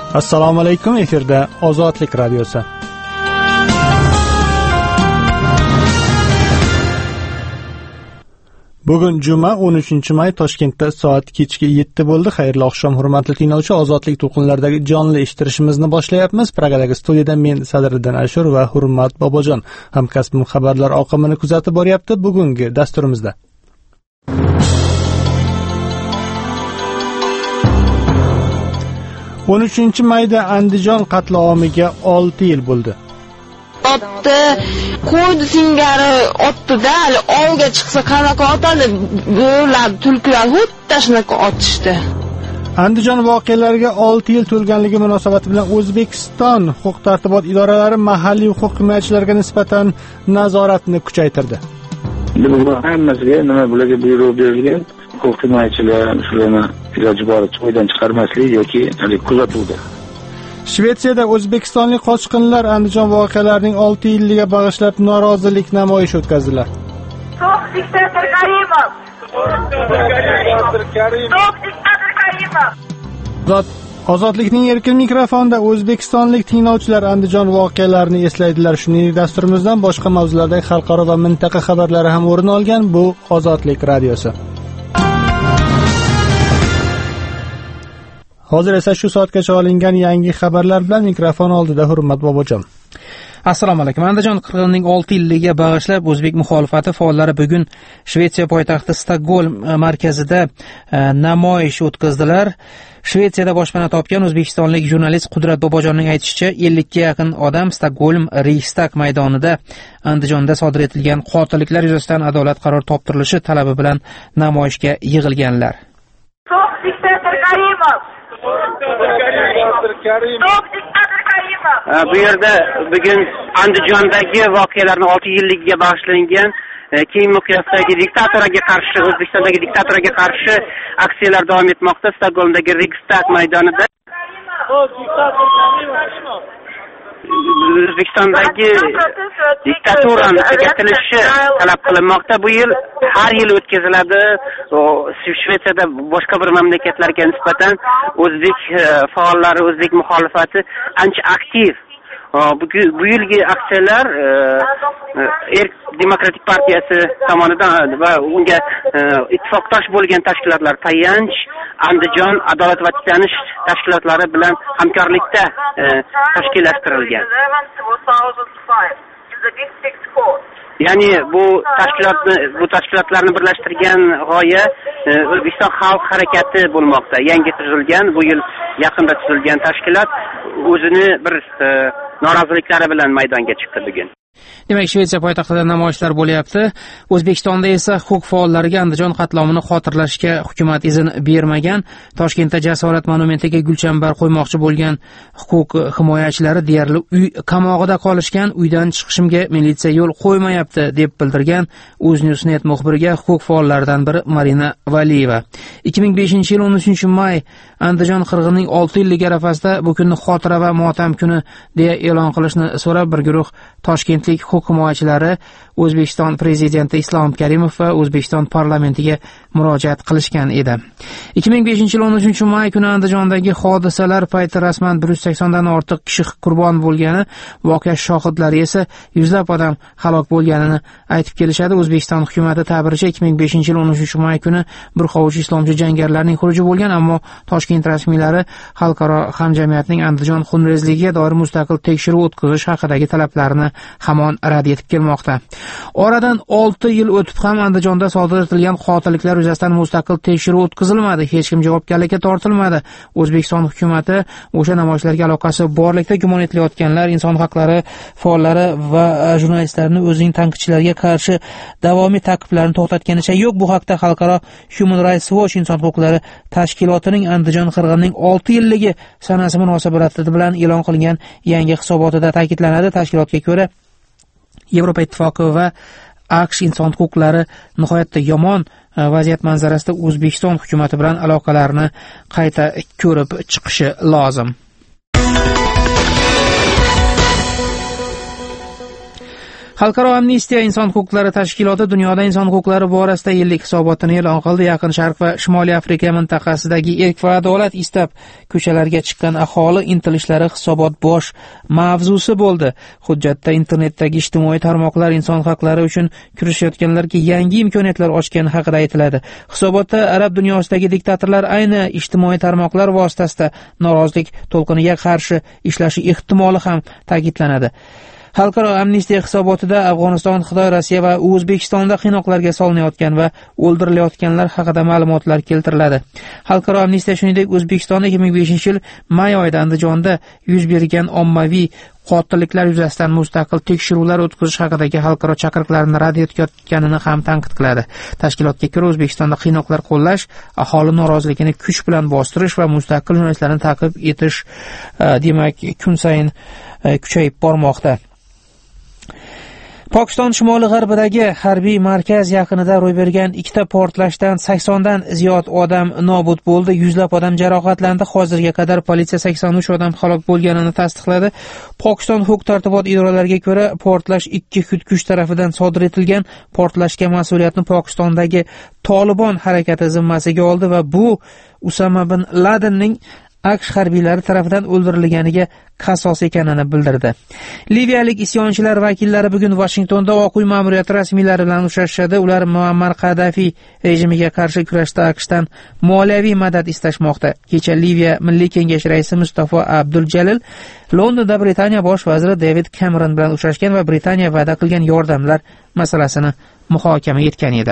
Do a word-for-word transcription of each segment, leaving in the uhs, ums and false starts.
Assalomu alaykum, efirda Ozodlik radiosi. Bugun juma o'n uchinchi may, Toshkentda soat kechki yetti bo'ldi. Xayrli oqshom, hurmatli tinglovchi. Ozodlik to'lqinlaridagi jonli eshittirishimizni boshlayapmiz. Pragadagi studiyada men Sadriddin Ashur va Hurmat Bobojon hamkasbim xabarlar oqimini kuzatib boryapti. Bugungi dasturimizda o'n uchinchi mayda Andijon qatlomiga olti yil bo'ldi. Otdi, qo'ydi singari otdi-da, hali ovga chiqsa qanaqa otadi, bo'lar, tulkilar xuddi shunaqa otishdi. Andijon voqealariga olti yil to'lganligi munosabati bilan O'zbekiston huquq-tartibot idoralari mahalliy huquq himoyachilarga nisbatan nazoratni kuchaytirdi. Hammasiga nima bularga buyruq berilgan, huquq himoyachilar shularni iloji boricha qo'ydan chiqarmaslik yoki kuzatuvda. Shvetsiyada o'zbekistonlik qochqinlar Andijon voqealarining olti yilligiga bag'ishlab norozilik namoyishi o'tkazdilar. So'q diktator Karimov! So'q diktator Karimov! Ozodlikning erkin mikrofonda o'zbekistonlik tinglovchilar Andijon voqealarini eslaydilar. Shuningdek, dasturimizdan boshqa mavzulardagi xalqaro va mintaqa xabarlari ham o'rin olgan. Bu Ozodlik radiosi. Hozir esa shu soatgacha olingan yangi xabarlar bilan mikrofon oldida Hurmat Bobojon. Assalomu alaykum. Andijon qirg'inining olti yilligiga bag'ishlab o'zbek muxolifati faollari bugun Shvetsiya poytaxti Stokgolm markazida namoyish o'tkazdilar. Shvetsiyada boshpana topgan o'zbekistonlik jurnalist Qudrat Bobojonning aytishicha, ellikka yaqin odam Stokgolm Reichstag maydonida Andijonda sodir etilgan qotilliklar yuzasidan adolat qaror toptirilishi talabi bilan namoyishga yig'ilganlar. So'q diktator Karimov! Bu yerda bugun Andijondagi voqealarning olti yilligiga bag'ishlangan keng miqyosdagi diktatorga qarshi, O'zbekistondagi diktatorga qarshi aksiyalar davom etmoqda. Stokgolmdagi Reichstag maydonida O'zbekistondagi diktaturani tugatilishi talab qilinmoqda. Bu yil har yil o'tkaziladi. Shvetsiyada boshqa bir mamlakatlarga nisbatan o'zbek faollari, o'zbek muxolifati ancha aktiv. Bu yilgi aksiyalar Erk Demokratik partiyasi tomonidan va unga ittifoqdosh bo'lgan tashkilotlar Tayanch, Andijon adolat va tiklanish tashkilotlari bilan hamkorlikda tashkillashtirilgan. Ya'ni bu tashkilotni bu tashkilotlarni birlashtirgan g'oya O'zbekiston xalq harakati bo'lmoqda. Yangi tuzilgan, bu yil yaqinda tuzilgan tashkilot o'zini bir noroziliklari bilan maydonga chiqdi bugun. Demak, Shvetsiya poytaxtida namoyishlar bo'lyapti. O'zbekistonda esa huquq faollariga Andijon qatlomini xotirlashga hukumat izn bermagan. Toshkentda Jasorat monumentiga gulchambar qo'ymoqchi bo'lgan huquq himoyachilari deyarli uy qamog'ida qolishgan. Uydan chiqishimga militsiya yo'l qo'ymayapti deb bildirgan O'znewsnet muxbiriga huquq faollaridan biri Marina Valiyeva. ikki ming beshinchi yil o'n uchinchi may Andijon qirg'inining olti yilligi arafasida bu kunni xotira va motam kuni deya e'lon qilishni so'rab bir guruh toshkentlik huquq himoyachilari O'zbekiston prezidenti Islom Karimov va O'zbekiston parlamentiga murojaat qilishgan edi. ikki ming beshinchi yil o'n uchinchi may kuni Andijondagi hodisalar payti rasman bir yuz saksondan ortiq kishi qurbon bo'lgani, voqea shohidlari esa yuzlab odam halok bo'lganini aytib kelishadi. O'zbekiston hukumati ta'biricha ikki ming beshinchi yil o'n uchinchi may kuni bir hovuch islomchi jangarilarning xuruji bo'lgan, ammo Toshkent rasmiylari xalqaro hamjamiyatning Andijon xunrezligiga doir mustaqil tekshiruv o'tkazish haqidagi talablarini hamon rad etib kelmoqda. Oradan olti yil o'tib ham Andijonda sodir etilgan qotilliklar yuzasidan mustaqil tekshiruv o'tkazilmadi. Hech kim javobgarlikka tortilmadi. O'zbekiston hukumati o'sha namoyishlarga aloqasi borlikda gumon etilayotganlar, inson haqlari faollari va jurnalistlarni o'zining tanqidchilariga qarshi davomiy ta'qiblarni to'xtatganicha yo'q. Bu haqda Xalqaro Human Rights Watch inson huquqlari tashkilotining Andijon qirg'inining olti yilligi sanasi munosabati bilan e'lon qilingan yangi hisobotida ta'kidlanadi. Tashkilotga ko'ra, Yevropa Ittifoqi va AQSh inson huquqlari nihoyatda yomon vaziyat manzarasida O'zbekiston hukumati bilan aloqalarni qayta ko'rib chiqishi lozim. Xalqaro amnistiya inson huquqlari tashkiloti dunyoda inson huquqlari borasida yillik hisobotini e'lon qildi. Yaqin Sharq va Shimoliy Afrika mintaqasidagi erk va adolat istab ko'chalarga chiqqan aholi intilishlari hisobot bosh mavzusi bo'ldi. Hujjatda internetdagi ijtimoiy tarmoqlar inson huquqlari uchun kurashayotganlarga yangi imkoniyatlar ochgani haqida aytiladi. Hisobotda arab dunyosidagi diktatorlar ayni ijtimoiy tarmoqlar vositasida norozilik to'lqiniga qarshi ishlashi ehtimoli ham ta'kidlanadi. Xalqaro amnistiya hisobotida Afg'oniston, Xitoy, Rossiya va O'zbekistonda qiynoqlarga solinayotgan va o'ldirilayotganlar haqida ma'lumotlar keltiriladi. Xalqaro amnistiya shuningdek O'zbekistonda ikki ming beshinchi yil may oyida Andijonda yuz bergan ommaviy qotilliklar yuzasidan mustaqil tekshiruvlar o'tkazish haqidagi xalqaro chaqiriqlarni rad etayotganini ham tanqid qiladi. Tashkilotga ko'ra O'zbekistonda qiynoqlar qo'llash, aholi noroziligini kuch bilan bostirish va mustaqil jurnalistlarni ta'qib etish demak kun sayin kuchayib bormoqda. Pokiston shimoli-g'arbidagi harbiy markaz yaqinida ro'y bergan ikkita portlashdan saksondan ziyod odam nobud bo'ldi, yuzlab odam jarohatlandi. Hozirga qadar politsiya sakson uch odam halok bo'lganini tasdiqladi. Pokiston huquq-tartibot idoralariga ko'ra, portlash ikki xudkush tarafidan sodir etilgan. Portlashga mas'uliyatni Pokistondagi Tolibon harakati zimmasiga oldi va bu Usama bin Ladenning AQSh harbiylari tarafidan o'ldirilganiga qasos ekanini bildirdi. Liviyalik isyonchilar vakillari bugun Washingtonda Oq uy ma'muriyati rasmiylari bilan uchrashadi. Ular Muammar Qaddafi rejimiga qarshi kurashda AQShdan moliyaviy madad istashmoqda. Kecha Liviya Milliy kengashi raisi Mustafa Abdul-Jalil Londonda Britaniya bosh vaziri David Cameron bilan uchrashgan va Britaniya va'da qilgan yordamlar masalasini muhokama etgan edi.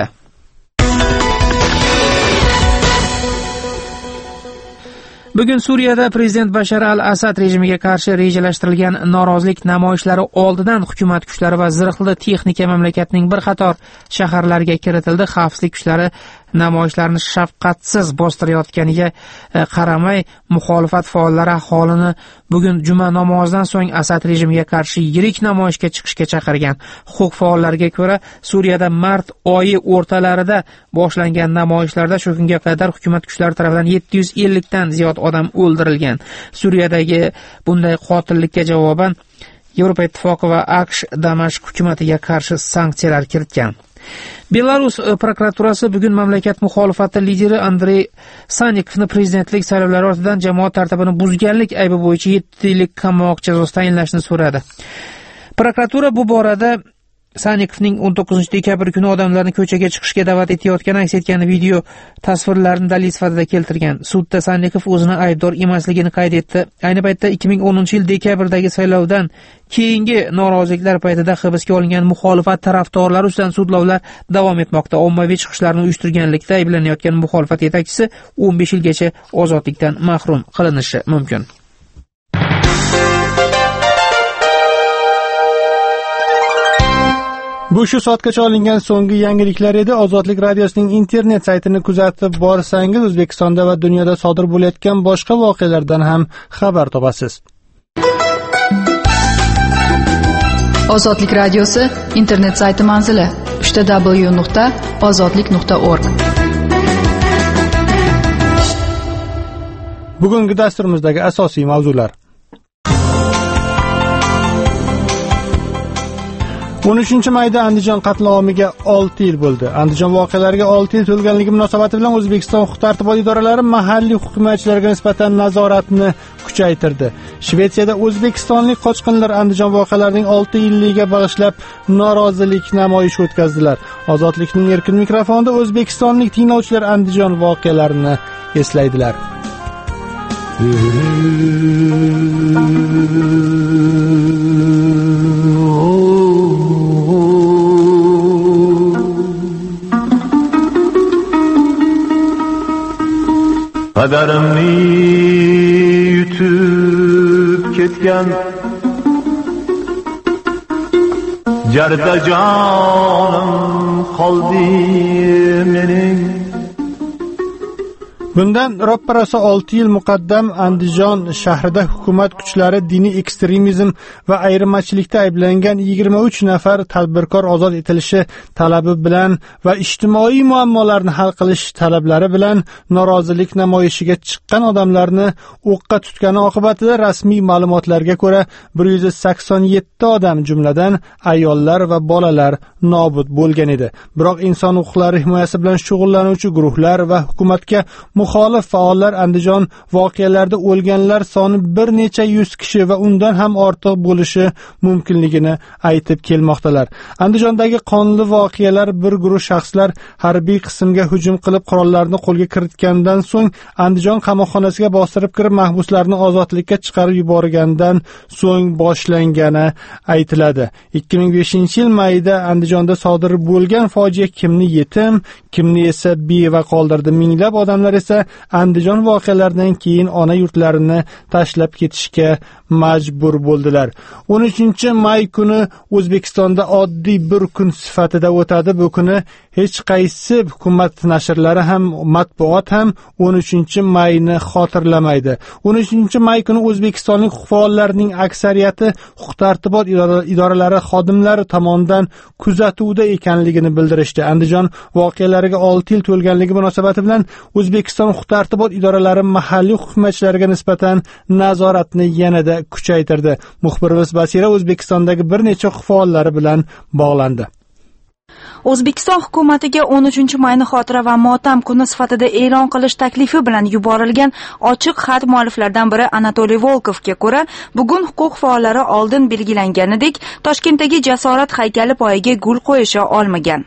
Bugun Suriyada prezident Bashar al-Asad rejimiga qarshi rejalashtirilgan norozilik namoyishlari oldidan hukumat kuchlari va zirhli texnika mamlakatning bir qator shaharlariga kiritildi. Xavfsizlik kuchlari namoyishlarni shafqatsiz bostirayotganiga qaramay, muxolifat faollari aholini bugun juma namozidan so'ng Asad rejimiga qarshi yirik namoyishga chiqishga chaqirgan. Huquq faollariga ko'ra, Suriyada mart oyi o'rtalarida boshlangan namoyishlarda shu kunga qadar hukumat kuchlari tomonidan yetti yuz ellik dan ziyod odam o'ldirilgan. Suriyadagi bunday qotillikka javoban Yevropa Ittifoqi va AQSh Damashq hukumatiga qarshi sanksiyalar kiritgan. Belarus prokuraturasi bugun mamlakat muxolifati lideri Andrey Sanikovni prezidentlik saylovlari ortidan jamoat tartibini buzganlik aybi bo'yicha yetti yillik qamoq jazosi tayinlashni so'radi. Prokuratura bu borada Sanikovning o'n to'qqizinchi dekabr kuni odamlarni ko'chaga chiqishga da'vat etayotgani aks etgan video tasvirlarini dalil sifatida keltirgan. Sudda Sanikov o'zini aybdor emasligini qayd etdi. Ayni paytda ikki ming o'ninchi yil dekabrdagi saylovdan keyingi noroziliklar paytida hibsga olingan muxolifat tarafdorlari ustidan sudlovlar davom etmoqda. Ommaviy chiqishlarni uyushtirganlikda ayblanayotgan muxolifat yetakchisi o'n besh yilgacha ozodlikdan mahrum qilinishi mumkin. Bu shu soatgacha olingan so'nggi yangiliklar edi. Ozodlik radiosining internet saytini kuzatib borsangiz, O'zbekistonda va dunyoda sodir bo'layotgan boshqa voqealardan ham xabar topasiz. Ozodlik radiosi internet sayti manzili w w w nuqta ozodlik nuqta org. Bugungi dasturimizdagi asosiy mavzular: o'n uchinchi mayda Andijon qatlomiga olti yil bo'ldi. Andijon voqealariga olti yil to'lganligi munosabati bilan O'zbekiston huquq-tartibot idoralari mahalliy hukumatchilarga nisbatan nazoratni kuchaytirdi. Shvetsiyada o'zbekistonlik qochqinlar Andijon voqealarining olti yilligiga bag'ishlab norozilik namoyishi o'tkazdilar. Ozodlikning erkin mikrofonida o'zbekistonlik tinglovchilar Andijon voqealarini eslaydilar. Kaderimni yutib ketgan jarda jonim qoldi mening. Bundan ropparasi olti yil muqaddam Andijon shahrida hukumat kuchlari diniy ekstremizm va ayirmachilikda ayblangan yigirma uch nafar tadbirkor ozod etilishi talabi bilan va ijtimoiy muammolarni hal qilish talablari bilan norozilik namoyishiga chiqqan odamlarni o'qqa tutgani oqibatida rasmiy ma'lumotlarga ko'ra bir yuz sakson yetti odam, jumladan ayollar va bolalar nobud bo'lgan edi. Biroq inson huquqlari himoyasi bilan shug'ullanuvchi guruhlar va hukumatga muxolif faollar Andijon voqealarida o'lganlar soni bir necha yuz kishi va undan ham ortiq bo'lishi mumkinligini aytib kelmoqdalar. Andijondagi qonli voqealar bir guruh shaxslar harbiy qismga hujum qilib qurollarni qo'lga kiritgandan so'ng Andijon qamoqxonasiga bostirib kirib mahbuslarni ozodlikka chiqarib yuborgandan so'ng boshlangani aytiladi. ikki ming beshinchi yil mayida Andijonda sodir bo'lgan fojia kimni yetim, kimni esa beva qoldirdi. Minglab odamlar esa Andijon voqealaridan keyin ona yurtlarini tashlab ketishga majbur bo'ldilar. o'n uchinchi may kuni O'zbekistonda oddiy bir kun sifatida o'tadi. Bu kuni hech qaysi hukumat nashrlari ham, matbuot ham o'n uchinchi mayni xotirlamaydi. o'n uchinchi may kuni O'zbekistonlik huquq faollarining aksariyati huquq-tartibot idoralari xodimlari tomonidan kuzatuvda ekanligini bildirishdi. Andijon voqealariga olti yil to'lganligi munosabati bilan O'zbekiston huquq-tartibot idoralari mahalliy huquq himoyachilariga nisbatan nazoratni yanada kuchaytirdi. Muxbirimiz Basira O'zbekistondagi bir necha huquq faollari bilan bog'landi. O'zbekiston hukumatiga o'n uchinchi mayni xotira va motam kuni sifatida e'lon qilish taklifi bilan yuborilgan ochiq xat mualliflaridan biri Anatoliy Volkovga ko'ra, bugun huquq faollari oldin belgilanganidek Toshkentdagi jasorat haykali poyiga gul qo'yisha olmagan.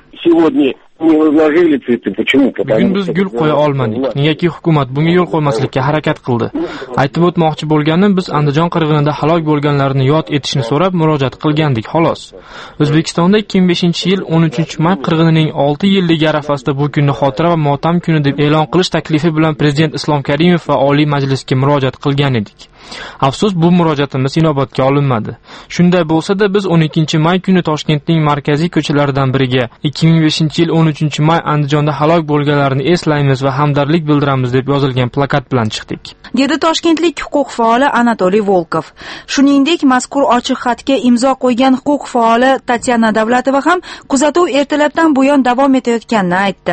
Bugun biz gul qo'ya olmadik. Negaki hukumat bunga yo'l qo'ymaslikka harakat qildi. Aytib o'tmoqchi bo'lganim, biz Andijon qirg'inida halok bo'lganlarni yod etishni so'rab murojaat qilgandik, xolos. O'zbekistonda ikki ming beshinchi yil o'n uchinchi may qirg'inining olti yilligi arafasida bu kunni xotira va motam kuni deb e'lon qilish taklifi bilan Prezident Islom Karimov va Oliy Majlisga murojaat qilgan edik. Afsus, bu murojaatimiz inobatga olinmadi. Shunday bo'lsa-da, biz o'n ikkinchi may kuni Toshkentning markaziy ko'chalaridan biriga ikki ming beshinchi yil o'n uchinchi may Andijonda halok bo'lganlarni eslaymiz va hamdardlik bildiramiz deb yozilgan plakat bilan chiqdik, dedi toshkentlik huquq faoli Anatoliy Volkov. Shuningdek, mazkur ochiq xatga imzo qo'ygan huquq faoli Tatyana Davlatova ham kuzatuv ertalabdan buyon davom etayotganini aytdi.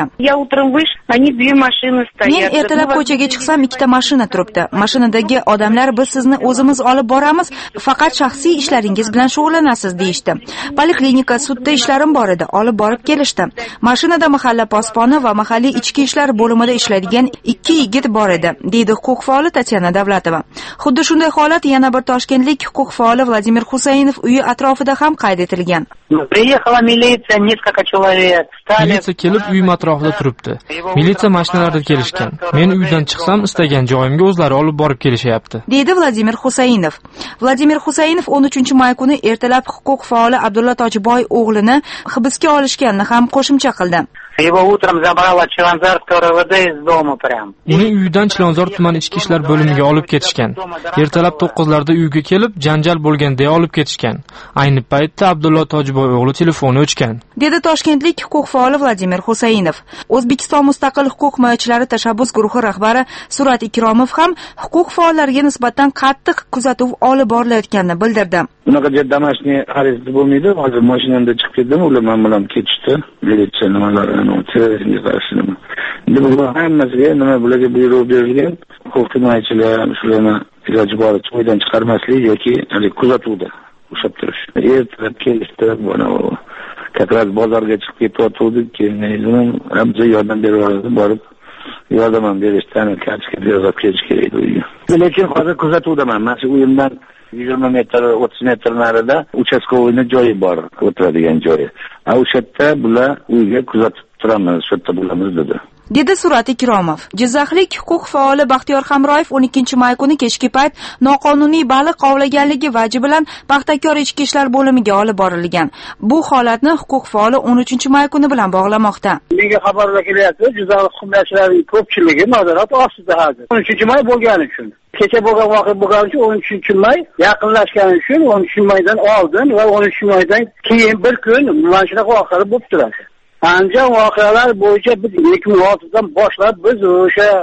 Men ertalab ko'chaga chiqsam, ikkita mashina turibdi. Mashinadagi odamlar biz sizni o'zimiz olib boramiz, faqat shaxsiy ishlaringiz bilan shug'ullanasiz deyishdi. Poliklinika, sudda ishlarim bor edi, olib borib kelishdi. Mashinada mahalla posboni va mahalliy ichki ishlar bo'limida ishlaydigan ikki yigit bor edi, deydi huquq faoli Tatyana Davlatova. Xuddi shunday holat yana bir toshkentlik huquq faoli Vladimir Husaynov uyi atrofida ham qayd etilgan. Militsiya kelib uyim atrofida turibdi. Militsiya mashinalarida kelishgan. Men uydan chiqsam istagan joyimga o'zlari olib borib kelishayapti, deydi Vladimir Husaynov. Vladimir Husaynov o'n uchinchi may kuni ertalab huquq faoli Abdulla Tojiboy o'g'lini hibsga olishganini ham qo'shimcha qildi. Uni uyidan Chilonzor tuman ichki ishlar bo'limiga olib ketishgan. Ertalab to'qqizlarda uyga kelib, janjal bo'lgan deya olib ketishgan. Ayni paytda Abdulla Tojiboy o'g'li telefoni o'chgan, dedi toshkentlik huquq faoli Vladimir Husaynov. O'zbekiston mustaqil huquq himoyachilari tashabbus guruhi rahbari Surat Ikromov ham huquq faollariga nisbatan qattiq kuzatuv olib borilayotganini bildirdi. Bunaqa jamashniy xarid bo'lmaydi. Hozir mashinamda chiqib ketdim, ular men bilan ketishdi. Militsiya nimalarni terrorizmga qarshi nima. Endi bu hammasiga nima bularga buyruq berilgan, huquq himoyachilar shularni iloji boricha uydan chiqarmaslik yoki kuzatuvda ushlab turish. Ertalab kelishdi, buni kakraz bozorga chiqib ketayotgandik, keyin hamma yordam berib borib yordam ham berishdan kartga yozib kelish kerak uyga. Lekin hozir kuzatuvdaman. Mana shu uyimdan yigirma metr o'ttiz metr narida uchastkovoyni joyi bor, o'tiradigan joyi. A o'sha yerda bular uyga kuzatib turamiz, shu yerda bo'lamiz dedi, dedi Surat Ikromov. Jizzaxlik huquq faoli Baxtiyor Hamroyev o'n ikkinchi may kuni kechki payt noqonuniy baliq ovlaganligi vaji bilan Paxtakor ichki ishlar bo'limiga olib borilgan. Bu holatni huquq faoli o'n uchinchi may kuni bilan bog'lamoqda. Menga xabarlar kelyapti, Jizzax hukumatchilarining ko'pchiligi nazorat ostida hozir. o'n uchinchi may bo'lgani uchun. Kecha bo'lgan voqea bo'lgani uchun o'n uchinchi may yaqinlashgani uchun o'n uchinchi maydan oldin va o'n uchinchi maydan keyin bir kun mana shunaqa voqealar bo'lib turadi. Andijon voqealar bo'yicha biz ikki ming oltidan boshlab biz o'sha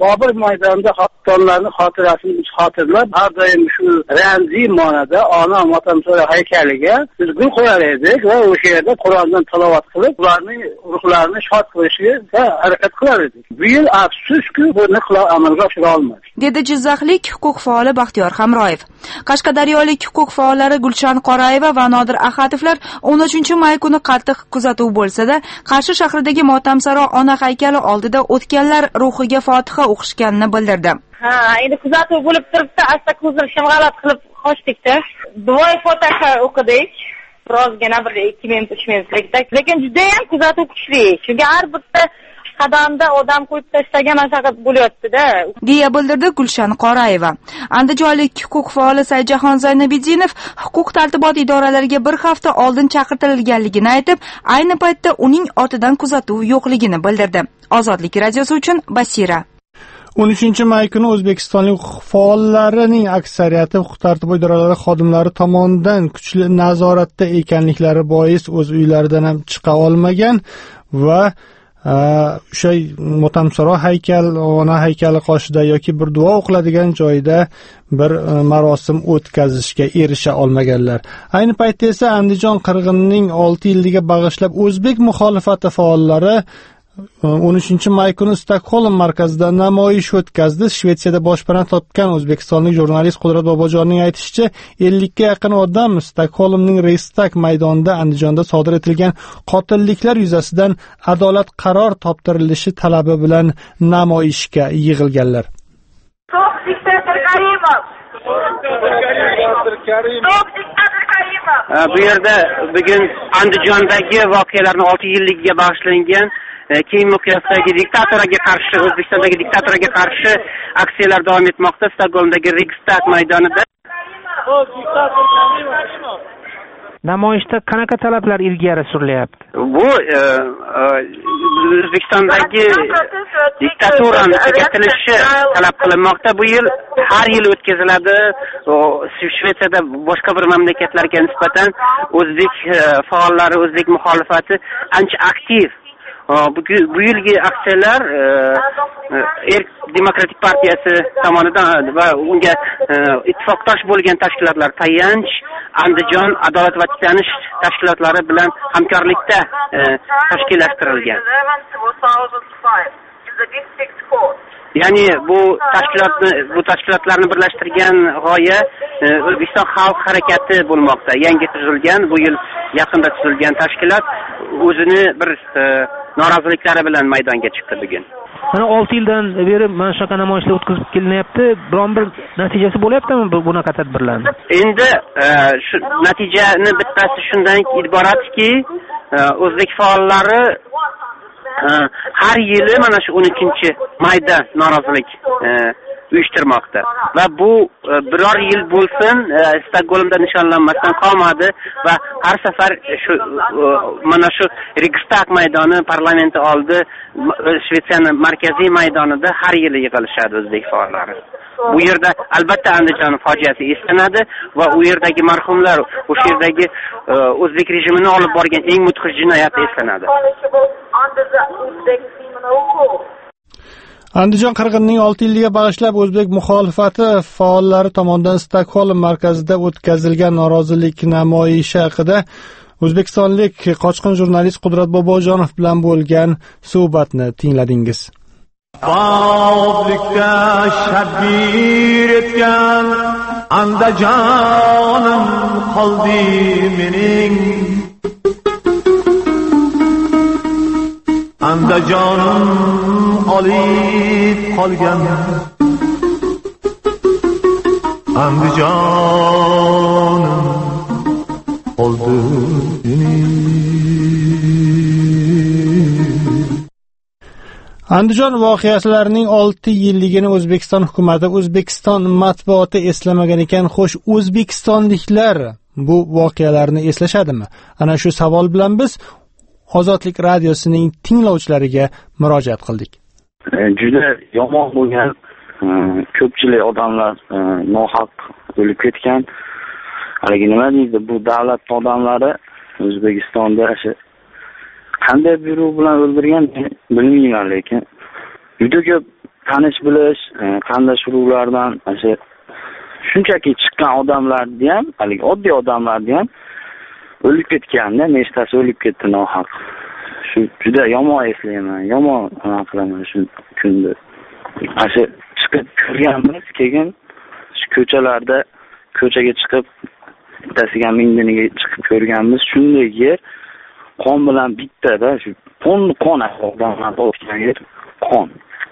Bobur maydonida xottonlarning xotirasini biz xotirlab, har doim shu ramziy ma'noda ona Motamsaro haykaliga biz gul qo'yar edik va o'sha yerda Qur'ondan tilovat qilib, ularning ruhlarini shod qilishga harakat qilar edik. Bu yil afsuski buni qila amalga oshira olmadik, dedi Jizzaxlik huquq faoli Baxtiyor Hamroyev. Qashqadaryolik huquq faollari Gulshan Qorayeva va Nodir Ahatovlar o'n uchinchi may kuni qattiq kuzatuv bo'lsa-da, Qarshi shahridagi Motamsaro ona haykali oldida o'tganlar ruhiga Fotiha o'qishganini bildirdi. Ha, endi kuzatuv bo'lib turibdi, asta ko'zim shimg'alat qilib qochdikda. Duoy Fotiha o'qidik. Birozgina bir ikki minut, uch minutlikda. Lekin juda ham kuzatuv kuchli. Chunki har bitta qadamda odam qo'yib tashlagan mashaqqat bo'lyapti-da, deya bildirdi Gulshan Qorayeva. Andijonlik huquq faoli Saidjahon Zaynabidinov huquq tartibot idoralariga bir hafta oldin chaqirtirilganligini aytib, ayni paytda uning ortidan kuzatuv yo'qligini bildirdi. Ozodlik radiosi uchun Basira. o'n uchinchi may kuni O'zbekistonlik huquq faollarining aksariyati huquq tartibot idoralari xodimlari tomonidan kuchli nazoratda ekanliklari bois o'z uylaridan ham chiqa olmagan va o'sha Motamsaro haykal, ona haykali qoshida yoki bir duo o'qiladigan joyda bir marosim o'tkazishga erisha olmaganlar. Ayni paytda esa Andijon qirg'inining olti yilligiga bag'ishlab o'zbek muxolifati faollari o'n uchinchi may kuni Stockholm markazida namoyish o'tkazdi. Shvetsiyada boshpana topgan o'zbekistonlik jurnalist Qudrat Bobojonning aytishicha, ellikka yaqin odam Stockholmning Reichstag maydonida Andijonda sodir etilgan qotilliklar yuzasidan adolat qaror toptirilishi talabi bilan namoyishga yig'ilganlar. So'q diktator Karimov. So'q diktator Karimov. Bu yerda bugun Andijondagi voqealarning olti yilligiga bag'ishlangan keyingi miqyosdagi diktatorga qarshi, O'zbekistondagi diktatorga qarshi aksiyalar davom etmoqda. Stokgolmdagi Reichstag maydonida namoyishda qanaqa talablar ilgari surilyapti? Bu O'zbekistondagi diktaturani tugatilishi talab qilinmoqda. Bu yil har yil o'tkaziladi. Shvetsiyada boshqa bir mamlakatlarga nisbatan o'zbek faollari, o'zbek muxolifati ancha aktiv. Bu yilgi aksiyalar Erk Demokratik partiyasi tomonidan va unga ittifoqdosh bo'lgan tashkilotlar tayanch, Andijon adolat va tiklanish tashkilotlari bilan hamkorlikda tashkillashtirilgan. Ya'ni bu tashkilotni bu tashkilotlarni birlashtirgan g'oya O'zbekiston xalq harakati bo'lmoqda. Yangi tuzilgan, bu yil yaqinda tuzilgan tashkilot o'zini bir noroziliklari bilan maydonga chiqdi bugun. Mana olti yildan beri mana shunaqa namoyishlar o'tkazib kelinyapti. Biron bir natijasi bo'lyaptimi bunaqa tadbirlarning? Endi shu natijani bittasi shundan iboratki, o'zbek faollari har yili mana shu o'n uchinchi mayda norozilik uyushtirmoqda va bu biror yil bo'lsin Stokgolmda nishonlanmasdan qolmadi va har safar shu mana shu Reichstag maydoni, parlamenti oldi, Shvetsiyaning markaziy maydonida har yili yig'ilishadi o'zbek faollari. Bu yerda albatta Andijon fojiasi eslanadi va u yerdagi marhumlar, o'sha yerdagi o'zbek rejimini olib borgan eng mudhish jinoyat eslanadi. Andijon qirg'inining olti yilligiga bag'ishlab o'zbek muxolifati faollari tomonidan Stockholm markazida o'tkazilgan norozilik namoyishi haqida o'zbekistonlik qochqin jurnalist Qudrat Bobojonov bilan bo'lgan suhbatni tingladingiz. Boblikda shabir etgan Andijonim qoldi mening, Andijonim olib qolgan, Andijonim qoldi Andijon voqealarining olti yilligini O'zbekiston hukumati, O'zbekiston matbuoti eslamagan ekan, xo'sh, o'zbekistonliklar bu voqealarni eslashadimi? Ana shu savol bilan biz Ozodlik radiosining tinglovchilariga murojaat qildik. Juda yomon bo'lgan, ko'pchilik odamlar nohaq o'lib ketgan. Haligi nima deydi, bu davlat odamlari O'zbekistonda qanday buyruq bilan o'ldirgan bilmayman, lekin juda ko'p tanish bilish, qanday urug'lardan o'sha shunchaki chiqqan odamlarni ham, haligi oddiy odamlarni ham o'lib ketganda, nechtasi o'lib ketdi nohaq. Shu juda yomon eslayman, yomon qilaman shu kunni. O'sha chiqib ko'rganmiz, keyin shu ko'chalarda ko'chaga chiqib bittasiga mingdiniga chiqib ko'rganmiz. Shunday yer qon bilan bittada, shu qon qon odamlar o'tgan yer qon.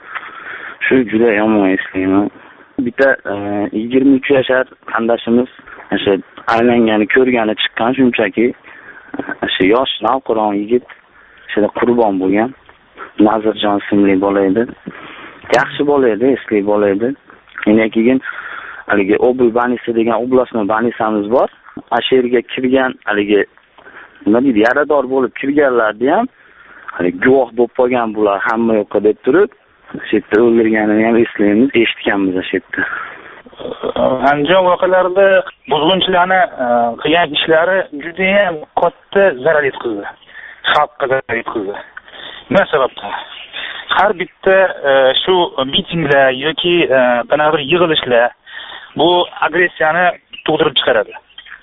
Shu juda yomon eslayman. Bitta yigirma uch yashar qandashimiz o'sha aylangani ko'rgani chiqqan, shunchaki o'sha yosh navqiron yigit o'sha qurbon bo'lgan. Nazirjon ismli bola edi. Yaxshi bola edi, esli bola edi. Keyin haligi Obul Banisi degan oblastning banisamiz bor. Asherga kirgan haligi nima deydi, yarador bo'lib kirganlarni ham haligi guvoh bo'lib qolgan bular hamma yo'q deb turib, o'sha yerda o'ldirganini ham eslaymiz, eshitganmiz o'sha yerda. Andijon voqealarida buzg'unchilarni qilgan ishlari juda ham katta zarar yetkazdi. Xalqqa zarar yetkazdi. Nima sababdan? Har bitta shu mitinglar yoki qanaqa bir yig'ilishlar bu agressiyani tug'dirib chiqaradi.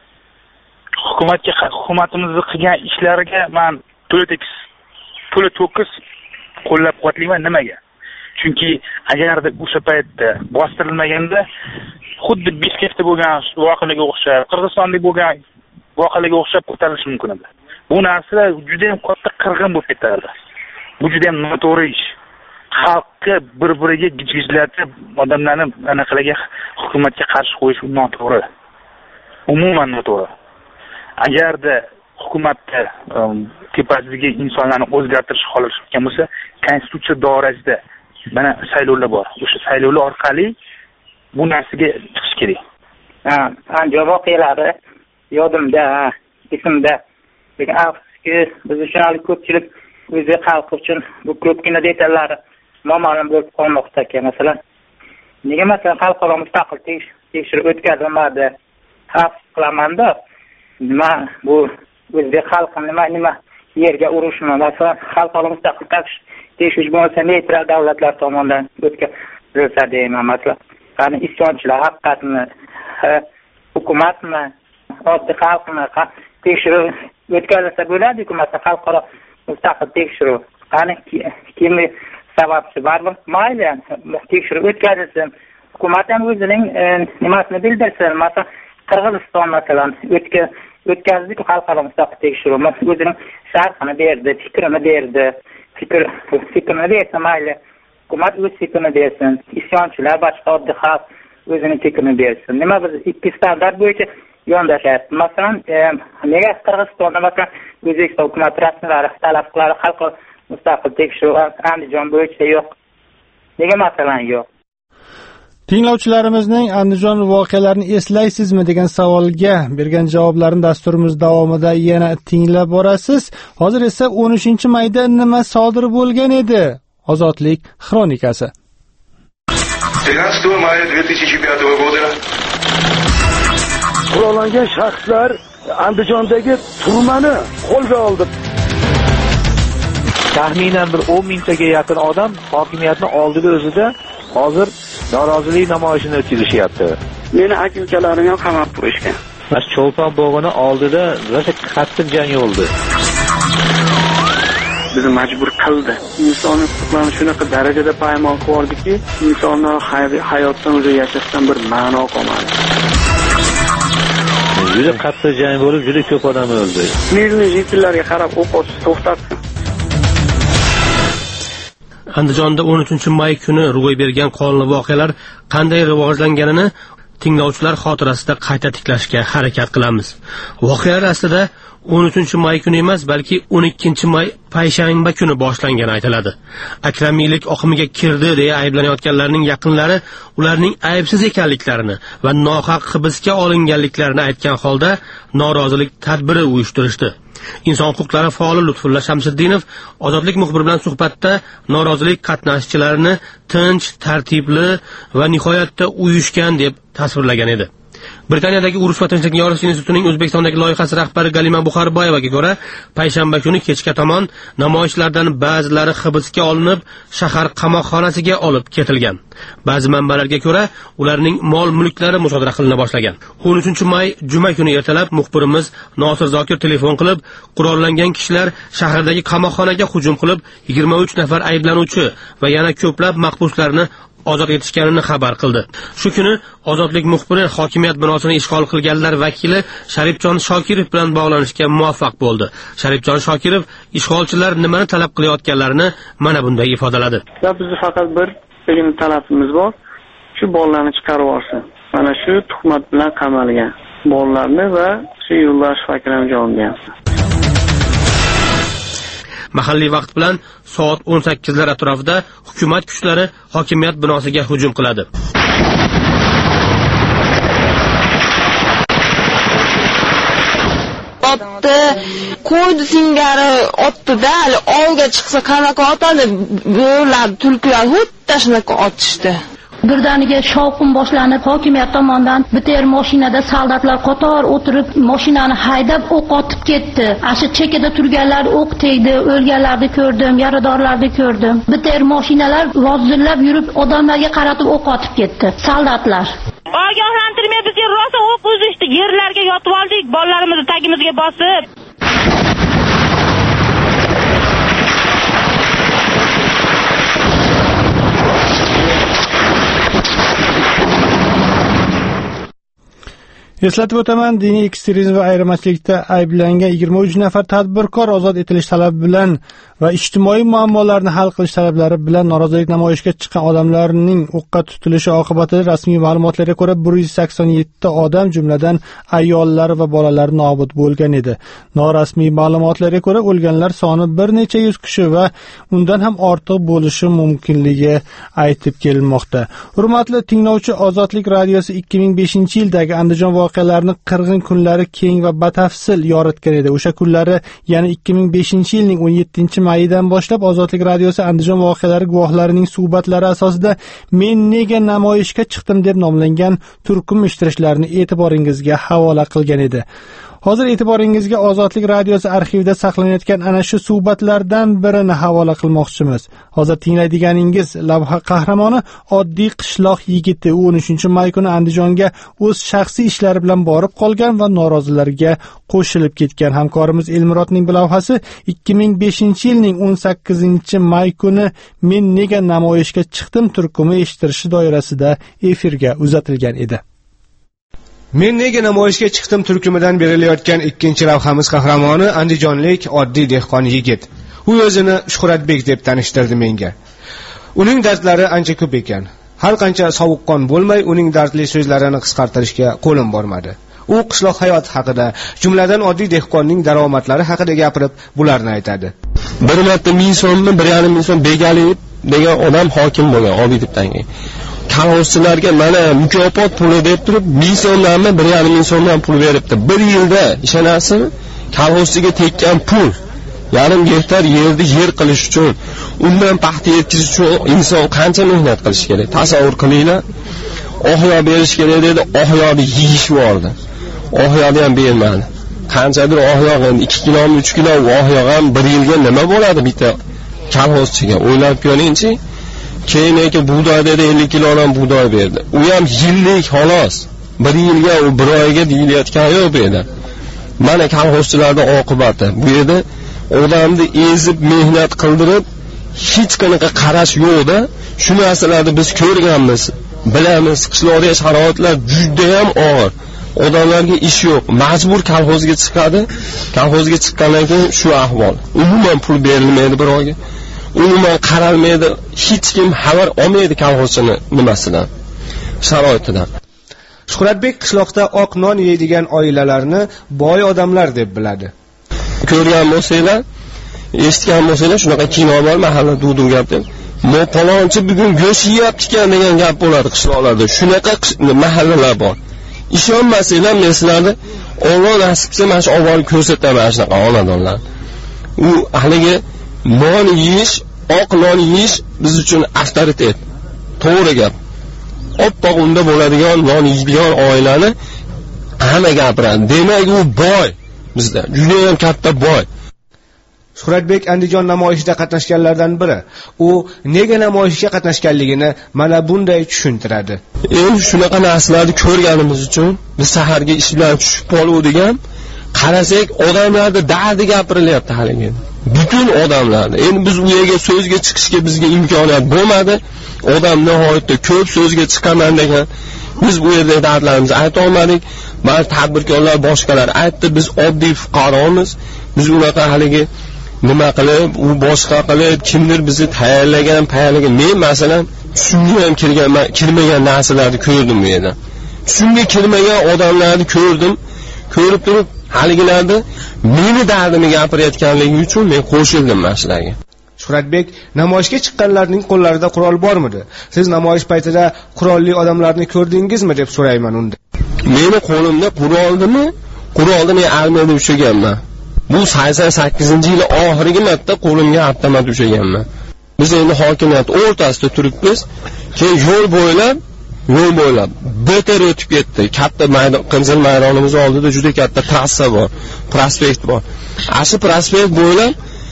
Hukumatga hukumatimizning qilgan ishlariga men to'la-to'kis to'la-to'kis qo'llab-quvvatlayman. Nimaga? Chunki agarda o'sha paytda bostirilmaganda xuddi Bishkekda bo'lgan voqeaga o'xshab, Qirg'izistonda bo'lgan voqeaga o'xshab ko'tarilishi mumkin edi. Bu narsa juda ham katta qirg'in bo'lib ketardi. Bu juda ham noto'g'ri ish. Xalqqa bir-biriga gijgijlatib, odamlarni anaqalarga hukumatga qarshi qo'yish noto'g'ri. Umuman noto'g'ri. Agarda hukumatda tepasidagi insonlarni o'zgartirish xohlashgan bo'lsa, konstitutsiya doirasida mana saylovlar bor. O'sha saylovlar orqali bu narsaga chiqish kerak. Ha, Andijon voqealari yodimda, esimda. Lekin afsuski, biz uchun hali ko'pchilik o'zi xalq uchun bu ko'pgina detallar noma'lum bo'lib qolmoqda ekan. Masalan, nega masalan xalqaro mustaqil tekshiruv o'tkazilmadi? Afsus qilaman-da. Nima bu o'zbek xalqi nima nima yerga urushmi? Masalan, xalqaro mustaqil tekshirish bo'lsa neytral davlatlar tomonidan o'tkazilsa deyman. Masalan, qani isyonchilar haqiqatmi, hukumatmi, oddiy xalqmi tekshiruv o'tkazilsa bo'ladi-ku. Masalan, xalqaro mustaqil tekshiruv qani kimni sababchi baribir mayli tekshiruv o'tkazilsin, hukumat ham o'zining nimasini bildirsin. Masalan, Qirg'iziston masalan o'tkazdi-ku xalqaro mustaqil tekshiruv, o'zining sharhini berdi, fikrini berdi. Fikr fikrini bersa mayli, hukumat o'z fikrini bersin, isyonchilar boshqa oddiy xalq o'zining fikrini bersin. Nima biz ikki standart bo'yicha yondashayapmiz? Masalan, nega Qirg'izistonda masalan O'zbekiston hukumat rasmiylari talab qiladi xalqaro mustaqil tekshiruv Andijon bo'yicha yo'q? Nega masalan yo'q? Tinglovchilarimizning Andijon voqealarini eslaysizmi degan savolga bergan javoblarini dasturimiz davomida yana tinglab borasiz. Hozir esa o'n uchinchi mayda nima sodir bo'lgan edi? Ozodlik xronikasi. тринадцатого мая две тысячи пятого года qurollangan shaxslar Andijondagi turmani qo'lga oldi. Taxminan bir o'n mingtaga yaqin odam hokimiyatning oldida o'zida hozir norozilik namoyishini o'tkazishyapti. Meni aka-ukalarim ham qamab qo'yishgan. Mas Cho'lpon bog'ini oldida rosa qattiq jang bo'ldi. Bizni majbur qildi. Insonning huquqlarini shunaqa darajada paymon qilib yubordiki, insonning hayotdan o'zi yashashdan bir ma'no qolmadi. Juda qattiq jang bo'lib, juda ko'p odam o'ldi. Mirni jitillarga qarab o'q otish to'xtatdi. Andijonda o'n uchinchi may kuni ro'y bergan qonli voqealar qanday rivojlanganini tinglovchilar xotirasida qayta tiklashga harakat qilamiz. Voqealar aslida o'n uchinchi may kuni emas, balki o'n ikkinchi may payshanba kuni boshlangani aytiladi. Akramiylik oqimiga kirdi deya ayblanayotganlarning yaqinlari ularning aybsiz ekanliklarini va nohaq hibsga olinganliklarini aytgan holda norozilik tadbiri uyushtirishdi. Inson huquqlari faoli Lutfulla Shamsiddinov Ozodlik muxbiri bilan suhbatda norozilik qatnashchilarini tinch, tartibli va nihoyatda uyushgan deb tasvirlagan edi. Britaniyadagi urush va tinchlik yoritish institutining O'zbekistondagi loyihasi rahbari Galima Buxarboyevaga ko'ra, payshanba kuni kechga tomon namoyishlardan ba'zilari hibsga olinib, shahar qamoqxonasiga olib ketilgan. Ba'zi manbalarga ko'ra, ularning mol-mulklari musodara qilina boshlagan. o'n uchinchi may juma kuni ertalab muxbirimiz Nosir Zokir telefon qilib, qurollangan kishilar shahardagi qamoqxonaga hujum qilib, yigirma uch nafar ayblanuvchi va yana ko'plab mahbuslarni ozod etishganini xabar qildi. Shu kuni Ozodlik muxbiri hokimiyat binosini ishg'ol qilganlar vakili Sharifjon Shokirov bilan bog'lanishga muvaffaq bo'ldi. Sharifjon Shokirov ishg'olchilar nimani talab qilayotganlarini mana bunday ifodaladi. Bizning faqat bir degan talabimiz bor. Shu bolalarni chiqarib yuborsin. Mana shu tuhmat bilan qamalgan bolalarni va shu Yo'ldosh Fakramni jonini. Mahalliy vaqt bilan soat o'n sakkizlar atrofida hukumat kuchlari hokimiyat binosiga hujum qiladi. Otdi, qo'ydi singari otdi-da, olga chiqsa qanaqa otadi, bo'lar tulkilar xuddi shunaqa otishdi. Birdaniga shovqin boshlanib, hokimiyat tomonidan bitter mashinada soldatlar qator o'tirib, mashinani haydab o'q otib ketdi. Ashi chekada turganlar o'q tegdi, o'lganlarni ko'rdim, yaradorlarni ko'rdim. Bitter mashinalar vozillab yurib, odamlarga qaratib o'q otib ketdi. Soldatlar. Ogohlantirmay bizga rosa o'q uzishdi, yerlarga yotib oldik, bolalarimizni tagimizga bosib. Eslatib o'taman, diniy ekstremizm va ayirmachilikda ayblangan yigirma uch nafar tadbirkor ozod etilish talabi bilan va ijtimoiy muammolarni hal qilish talablari bilan norozilik namoyishiga chiqqan odamlarning o'qqa tutilishi oqibatida rasmiy ma'lumotlarga ko'ra bir yuz sakson yetti odam, jumladan ayollar va bolalar nobud bo'lgan edi. Norasmiy ma'lumotlarga ko'ra o'lganlar soni bir necha yuz kishi va undan ham ortiq bo'lishi mumkinligi aytib kelinmoqda. Hurmatli tinglovchi, Ozodlik radiosi ikki ming beshinchi yildagi Andijon voqealarini qirg'in kunlari keng va batafsil yoritgan edi. O'sha kunlari, ya'ni ikki ming beshinchi yilning o'n yettinchi mayidan boshlab Ozodlik radiosi Andijon voqealari guvohlarining suhbatlari asosida "Men nega namoyishga chiqdim" deb nomlangan turkum eshittirishlarni e'tiboringizga havola qilgan edi. Hozir e'tiboringizga Ozodlik radiosi arxivida saqlanayotgan ana shu suhbatlardan birini havola qilmoqchimiz. Hozir tinglaydiganingiz lavha qahramoni oddiy qishloq yigiti o'n uchinchi may kuni Andijonga o'z shaxsiy ishlari bilan borib qolgan va norozilarga qo'shilib ketgan hamkorimiz Elmurodning lavhasi ikki ming beshinchi yilning o'n sakkizinchi may kuni "Men nega namoyishga chiqdim" turkumi eshittirishi doirasida efirga uzatilgan edi. Men nega namoyishga chiqdim turkumidan berilayotgan ikkinchi lavhamiz qahramoni andijonlik oddiy dehqon yigit. U o'zini Shuhratbek deb tanishtirdi menga. Uning dardlari ancha ko'p ekan. Har qancha sovuqqon bo'lmay, uning dardli so'zlarini qisqartirishga qo'lim bormadi. U qishloq hayoti haqida, jumladan oddiy dehqonning daromadlari haqida gapirib, bularni aytadi. Bir marta ming so'mni, bir yarim ming so'm Begaliyev degan odam hokim bo'lgan Obidovdagi. Kalxozchilarga mana mukofot puli deb turib ming so'mlarni, bir yarim ming so'mdan pul beribdi. Bir yilda ishonasizmi? Kalxozchiga tekkan pul, yarim gektar yerni yer qilish uchun, undan paxta yetkazish uchun inson qancha mehnat qilish kerak? Tasavvur qilinglar. Ohyo berish kerak dedi, ohyoni yeyish bordi. Ohyoni ham bermadi. Qanchadir ohyo, endi ikki kilo, uch kilo ohyo ham bir yilga nima bo'ladi bitta kalxozchiga? O'ylab ko'ringchi. Keyin aka bug'doy dedi, ellik kilodan bug'doy berdi. U ham yillik xolos. Bir yilga, u bir oyga deyilayotgan yo'q bu yerda. Mana kalxozchilarning oqibati. Bu yerda odamni ezib mehnat qildirib, hech qanaqa qarash yo'q-da. Shu narsalarni biz ko'rganmiz, bilamiz. Qishloqdagi sharoitlar juda ham og'ir. Odamlarga ish yo'q, majbur kolxozga chiqadi. Kolxozga chiqqandan keyin shu ahvol. Umuman pul berilmaydi bir oyga. Umuman qaralmaydi, hech kim xabar olmaydi kolxozchini nimasidan, sharoitidan. Shuhratbek qishloqda oq non yeydigan oilalarni boy odamlar deb biladi. Ko'rgan bo'lsanglar, eshitgan bo'lsanglar, shunaqa kino bor, mahalla duv-duv gap deb. "Mo palonchi bugun go'sht yeyapti-kan" degan gap bo'ladi qishloqlarda. Shunaqa mahallalar bor. Ishonmasanglar, men sizlarni Alloh nasib qilsa mana shu avval ko'rsataman shunaqa xonadonlar. U haligi non yeyish, oq non yeyish biz uchun avtoritet. To'g'ri gap. Oppoq unda bo'ladigan non yeydigan oilani hamma gapiradi. Demak, u boy bizda. Juda ham katta boy. Shuhratbek Andijon namoyishida qatnashganlardan biri. U nega namoyishga qatnashganligini mana bunday tushuntiradi. Endi shunaqa narsalarni ko'rganimiz uchun biz saharga ish bilan tushib qoluvdik ham, qarasak odamlarda dardi gapirilyapti haligi. Butun odamlarda. Endi biz u yerga so'zga chiqishga bizga imkoniyat bo'lmadi. Odam nihoyatda ko'p so'zga chiqaman degan. Biz bu yerda dardlarimizni ayta olmadik. Ba'zi tadbirkorlar boshqalar aytdi, biz oddiy fuqaromiz. Biz unaqa haligi nima qilib, u boshqa qilib, kimdir bizni tayyorlagan, tayyorlagan. Men masalan tushimga ham kirgan, kirmagan narsalarni ko'rdim bu yerda. Tushimga kirmagan odamlarni ko'rdim. Ko'rib turib, haligilarda meni dardimni gapirayotganligi uchun men qo'shildim masalaga. Shuhratbek, namoyishga chiqqanlarning qo'llarida qurol bormidi? Siz namoyish paytida qurolli odamlarni ko'rdingizmi deb so'rayman unda. Meni qo'limda quroldimi? Qurolni men armiyada ushlaganman. Bu sakson sakkizinchi yil oxirgi marta qo'limga avtomat ushlaganman. Biz endi hokimiyat o'rtasida turibmiz. Keyin yo'l bo'ylab, yo'l bo'ylab beter o'tib ketdi. Katta maydon, Qizil maydonimiz oldida juda katta trassa bor, prospekt bor. Ashu prospekt bo'ylab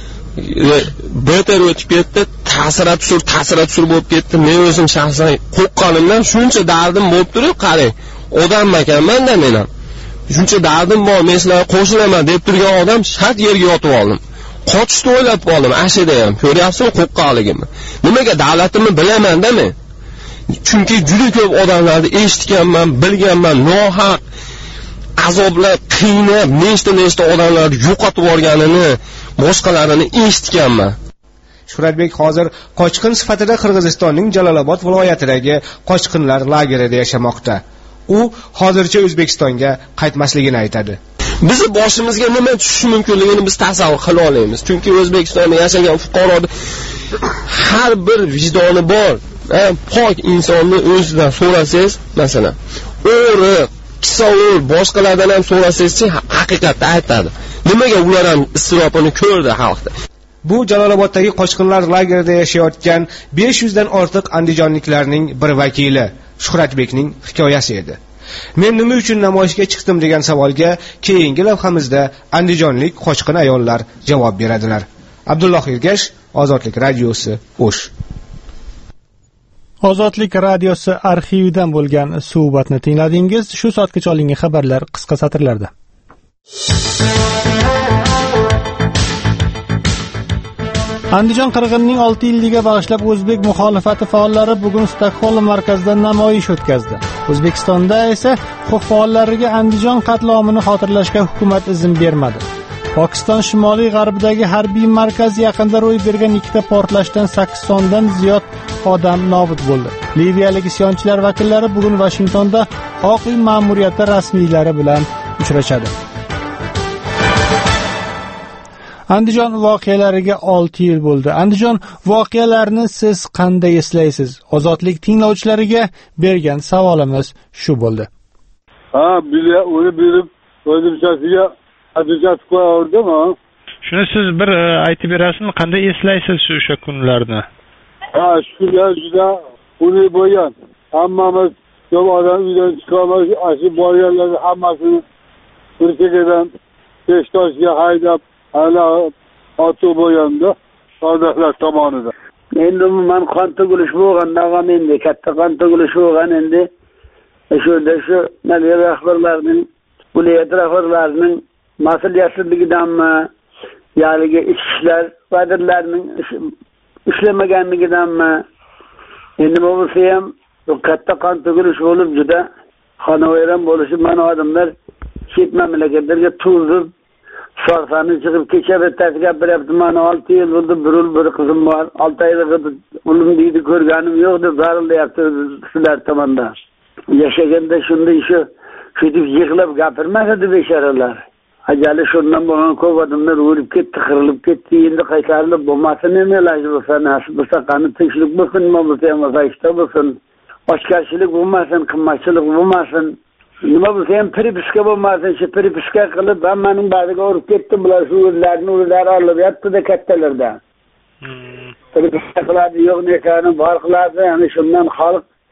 beter o'tib ketdi, ta'sirat sur, ta'sirat sur bo'lib ketdi. Men o'zim shaxsan qo'rqqanimdan shuncha dardim bo'lib turib, qarang, odam ekanman-da men ham. Shuncha dardim bor, men sizlarga qo'shilaman deb turgan odam shart yerga yotib oldim. Qochishni o'ylab qoldim, ashida ham. Ko'ryapsizmi qo'rqqanligimni? Nimaga davlatimni bilaman-da men. Chunki juda ko'p odamlarni eshitganman, bilganman, nohaq azoblar, qiynab, nechta-nechta odamlarni yo'qotib yuborganini, boshqalarini eshitganman. Shuhratbek hozir qochqin sifatida Qirg'izistonning Jalolobod viloyatidagi qochqinlar lagerida yashamoqda. U hozircha O'zbekistonga qaytmasligini aytadi. Bizni boshimizga nima tushishi mumkinligini biz tasavvur qila olamiz. Chunki O'zbekistonda yashagan fuqaroning har bir vijdoni bor, pok insonni o'zidan so'rasangiz, masalan, o'ri, kisavur, boshqalardan ham so'rasangiz, haqiqatni aytadi. Nimaga ular ham istirobini ko'rdi xalqda. Bu Jaloloboddagi qochqinlar lagerida yashayotgan besh yuz dan ortiq andijonliklarning bir vakili Shuhratbekning hikoyasi edi. Men nima uchun namoyishga chiqdim degan savolga keyingi lavhamizda andijonlik qochqin ayollar javob beradilar. Abdulloh Ergash, Ozodlik radiosi, O'sh. Ozodlik radiosi arxividan bo'lgan suhbatni tingladingiz. Shu soatgacha olingan xabarlar qisqa satrlarda. Andijon qirg'inining olti yilligiga bag'ishlab o'zbek muxolifati faollari bugun Stokgolm markazida namoyish o'tkazdi. O'zbekistonda esa huquq faollariga Andijon qatlomini xotirlashga hukumat izn bermadi. Pokiston shimoliy g'arbidagi harbiy markaz yaqinida ro'y bergan ikkita portlashdan sakkiz sondan ziyod odam nobud bo'ldi. Liviyalik isyonchilar vakillari bugun Vashingtonda Oq uy ma'muriyati rasmiylari bilan uchrashadi. Andijon voqealariga olti yil bo'ldi. Andijon voqealarini siz qanday eslaysiz? Ozodlik tinglovchilariga bergan savolimiz shu bo'ldi. Ha, bilya, uni berib, o'zimchasiga ajratib qo'yardim, ha. Shuni siz bir aytib berasizmi? Qanday eslaysiz shu o'sha kunlarni? Ha, shular juda uni bo'lgan. Hammamiz ko'p odam uydan chiqamiz, ashi borganlarni hammasini bir chekkadan Peshtoshga haydab hala otib bo'lganda savdolar tomonidan. Endi men qon to'kilish bo'lganda ham endi katta qon to'kilish bo'lgan endi shunda shu navbat rahbarlarning, viloyat rahbarlarining mas'uliyatsizligidanmi, ya'ni ichki ishlar vazirlarining ishlamaganligidanmi, endi bu bo'lsa ham katta qon to'kilish bo'lib juda xonavayron bo'lishi, mana odamlar chet mamlakatlarga tuzib Sarfani çıkıp keçe ve tezgah yaptı. Bana altı yıl oldu, bir ul bir kızım var. Altı ayda oğlum deydi, görgenim yoktu. Zarıl da yaptı sizler tamamda. Yaşaganda şunda işi şöyle yıkılıp kapırmazdı beşeralar. Acele şundan bana kov adımlar vurup gitti, kırılıp gitti. Şimdi kaytarılıp bulmasın ne ilacı bulsa, nasıl bulsa, kanı tınçlık bulsun, mı bulsa, yamasa işte bulsun. Başkaçılık bulmasın, kımmaçılık bulmasın. Nima bu sen pripiska bo'lmasin, shu pripiska qilib hammaning bariga urib ketdi, bular shu o'zlarini o'zlari olib yotdi-da kattalarda. Pripiska qiladi, yo'q nekani bor qiladi, ya'ni shundan xalq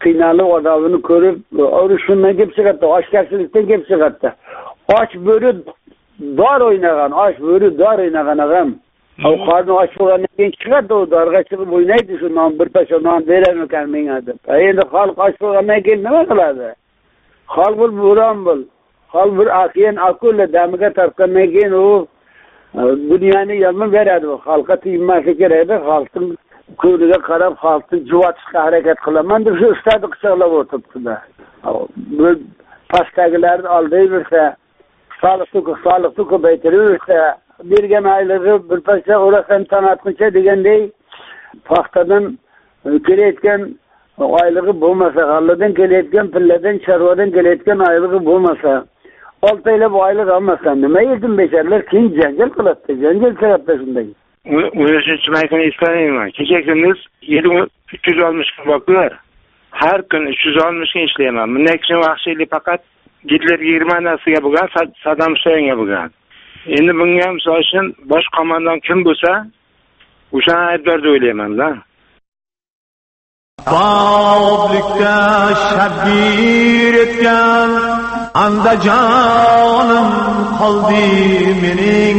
qiynalib odamini ko'rib urushundan kelib chiqadi, ochgarchilikdan kelib chiqadi. Och bo'ri dor o'ynagan, och bo'ri dor o'ynagan ham. O qarni och bo'lgandan keyin chiqadi, u dorga chiqib o'ynaydi, shu non bir pasha non berarmi ekan menga deb. Endi xalq och bo'lgandan keyin nima qiladi? Xalq bir bo'ron bo'l. Xalq bir aqiyan akula damiga tarqandan keyin u dunyoni yomon beradi. Xalqqa tegmaslik kerak edi, xalqning ko'riga qarab xalqni juvatishga harakat qilaman deb shu ustadi qichoqlab o'tiribdi. Bu pastdagilarni oldiversa, soliqni soliqni ko'paytiraversa, bergan oyligi bir parcha o'rasan tanatguncha degandek paxtadan kelayotgan oyligi bo'lmasa, g'alladan kelayotgan pilladan, chorvadan kelayotgan oyligi bo'lmasa, olti oylab oylik olmasdan nima yedim besharlar keyin janjal qiladi, janjal sababda shunday. o'n uchinchi maykini eslamayman. Kecha kunduz uch yuz oltmish kun boklar. Har kun uch yuz oltmish kun ishlayman. Bundan keyin vahshiylik faqat Gitler Germaniyasiga bo'lgan, Saddam Husaynga bo'lgan. Endi bunga misol uchun bosh qo'mondon kim bo'lsa, o'shani aybdor deb o'ylayman-da. Boblikda shabgir etgan Andajonim qoldi mening.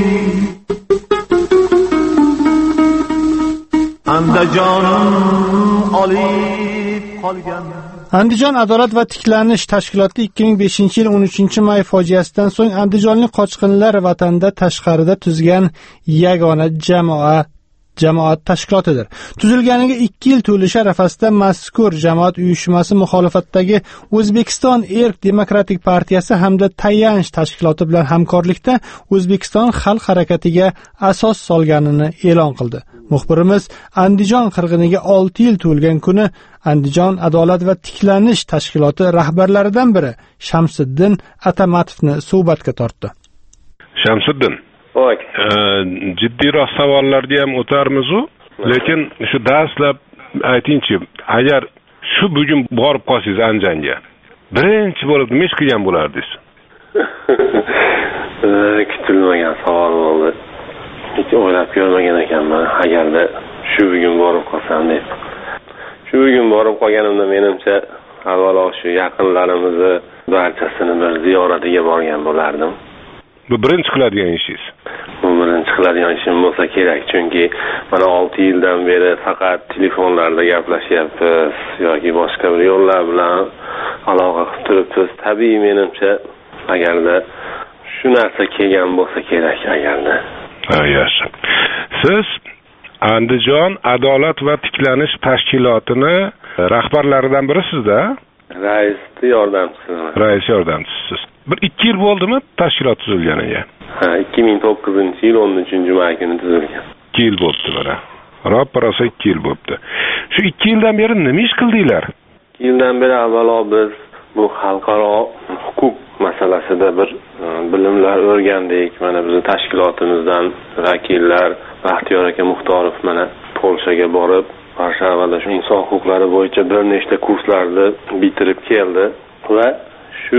Andajonim olib qolgan. Andijon adolat va tiklanish tashkiloti ikki ming beshinchi yil o'n uchinchi may fojiasidan so'ng andijonlik qochqinlar vatanda tashqarida tuzgan yagona jamoa jamoat tashkilotidir. Tuzilganiga ikki yil to'lishi arafasida mazkur jamoat uyushmasi muxolifatdagi O'zbekiston Erk Demokratik partiyasi hamda Tayanch tashkiloti bilan hamkorlikda O'zbekiston xalq harakatiga asos solganini e'lon qildi. Muxbirimiz Andijon qirg'iniga olti yil to'lgan kuni Andijon adolat va tiklanish tashkiloti rahbarlaridan biri Shamsiddin Atamatovni suhbatga tortdi. Shamsiddin, voy, jiddiyroq savollarga ham o'tarmiz-u, lekin shu dastlab aytingchi, agar shu bugun borib qolsangiz Andijonga, birinchi bo'lib nima ish qilgan bo'lardingiz? Kutilmagan savol bo'ldi. Hiç o'ylab ko'rmagan ekanman, agarda shu bugun borib qolsam deb. Shu bugun borib qolganimda menimcha avvalo shu yaqinlarimizni barchasini bir ziyoratiga borgan bo'lardim. Bu birinchi qiladigan ishingiz. Bu birinchi qiladigan ishim bo'lsa kerak, chunki mana olti yildan beri faqat telefonlarda gaplashyapmiz yoki boshqa bir yo'llar bilan aloqa qilib turibmiz. Tabiiy menimcha agarda shu narsa kelgan bo'lsa kerak agarda. Ha, yaxshi. Siz Andijon adolat va tiklanish tashkilotini rahbarlaridan birisiz-da? Rais yordamchisiman. Rais yordamchisiz. Bir ikki yil bo'ldimi tashkilot tuzilganiga? Ha, ikki ming to'qqizinchi yil o'n uchinchi may kuni tuzilgan. ikki yil bo'ldi mana. Ro'parasa ikki yil bo'ldi. Shu ikki yildan beri nima ish qildinglar? ikki yildan beri avvalo biz bu xalqaro huquq masalasida bir bilimlar o'rgandik. Mana bizning tashkilotimizdan vakillar Baxtiyor aka Muxtorov mana Polshaga borib, Varshavada shu inson huquqlari bo'yicha bir nechta kurslarni bitirib keldi va shu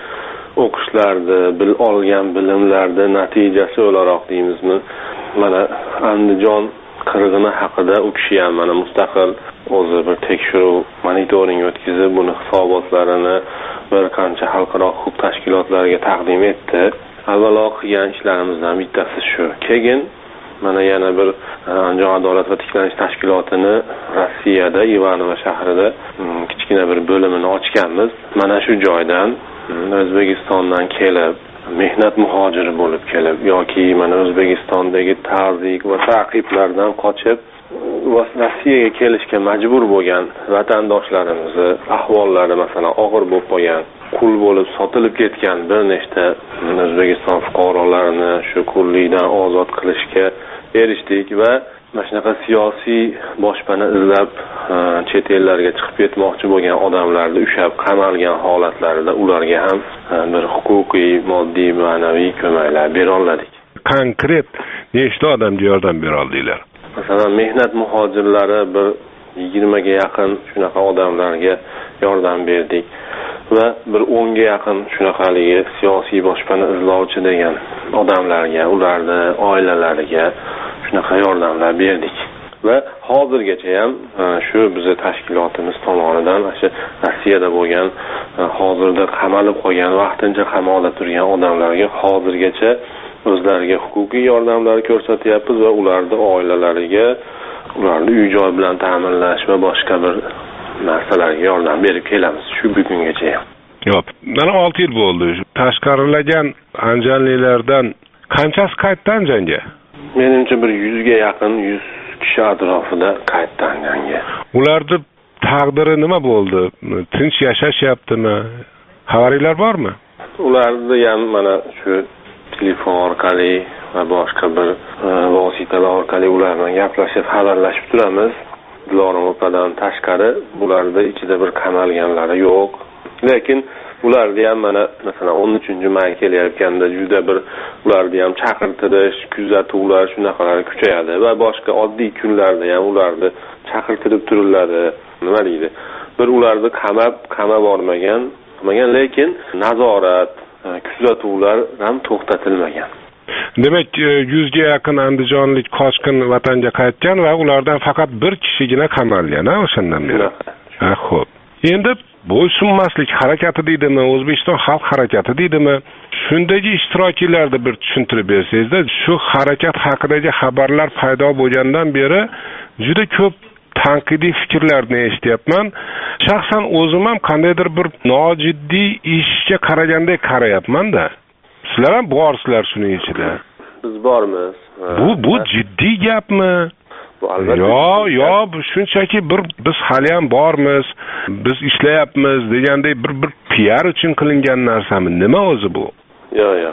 o'qishlarda bil olgan bilimlarda natijasi o'laroq deymizmi, mana Andijon qirg'ini haqida u kishi ham mana mustaqil o'zi bir tekshiruv, monitoring o'tkazib, buni hisobotlarini bir qancha xalqaro huquq tashkilotlariga taqdim etdi. Avvalo qilgan ishlarimizdan bittasi shu. Keyin mana yana bir Andijon adolat va tiklanish tashkilotini Rossiyada Ivanovo shahrida kichkina bir bo'limini ochganmiz. Mana shu joydan O'zbekistondan kelib, mehnat muhojiri bo'lib kelib yoki mana O'zbekistondagi ta'ziyq va ta'qiblardan qochib Rossiyaga kelishga majbur bo'lgan vatandoshlarimizni ahvollari masalan og'ir bo'lib qolgan, qul bo'lib sotilib ketgan bir nechta O'zbekiston fuqarolarini shu qullikdan ozod qilishga erishdik va mana shunaqa siyosiy boshpana izlab chet ellarga chiqib ketmoqchi bo'lgan odamlarni ushlab qamalgan holatlarida ularga ham bir huquqiy, moddiy, ma'naviy ko'maklar bera oldik. Konkret nechta odamga yordam bera oldinglar? Masalan, mehnat muhojirlari bir yigirmaga yaqin shunaqa odamlarga yordam berdik va bir o'nga yaqin shunaqaligi siyosiy boshpana izlovchi degan odamlarga, ularning oilalariga shunaqa yordamlar berdik. va hozirgacha ham shu bizni tashkilotimiz tomonidan shu Rossiyada bo'lgan, hozirda qamalib qolgan, vaqtincha qamoqda turgan odamlarga hozirgacha o'zlariga huquqiy yordamlar ko'rsatyapmiz va ularning oilalariga ularni uy-joy bilan ta'minlash va boshqa bir narsalarga yordam berib kelamiz shu bugungacha ham. Yo'q, mana olti yil bo'ldi. Tashqarilagan anjanliklardan qanchasi qaytdi Anjanga? Menimcha bir yuzga yaqin, yuz kishi atrofida qaytdi Anjanga. Ularning taqdiri nima bo'ldi? Tinch yashashyaptimi? Xabaringlar bormi? Ularni ham mana shu telefon orqali va boshqa bir vositalar orqali ular bilan gaplashib, xabarlashib turamiz. Dilorom opadan tashqari bularda ichida bir qamalganlari yo'q. Lekin ularni ham mana masalan o'n uchinchi may kelayotganda juda bir ularni ham chaqirtirish, kuzatuvlar shunaqalar kuchayadi va boshqa oddiy kunlarda ham ularni chaqirtirib turiladi. Nima deydi? Bir ularni qamab, qama bormagan, qamagan lekin nazorat, kuzatuvlar ham to'xtatilmagan. Demak, yuzga yaqin andijonlik qochqin vatanga qaytgan va ulardan faqat bir kishigina qamalgan, ha, o'shandan beri. Ha, xo'p. Endi bo'ysunmaslik harakati deydimi, O'zbekiston xalq harakati deydimi? Shundagi ishtirokchilarni bir tushuntirib bersangiz-da, shu harakat haqidagi xabarlar paydo bo'lgandan beri juda ko'p tanqidiy fikrlarni eshityapman. Shaxsan o'zim ham qandaydir bir nojiddiy ishga qaragandek qarayapman-da. Sizlar ham borsizlar shuning ichida. Biz bormiz. Bu bu jiddiy gapmi? Yo, yo, bu shunchaki bir biz hali ham bormiz, biz ishlayapmiz degandek bir bir P R uchun qilingan narsami? Nima o'zi bu? Yo, yo.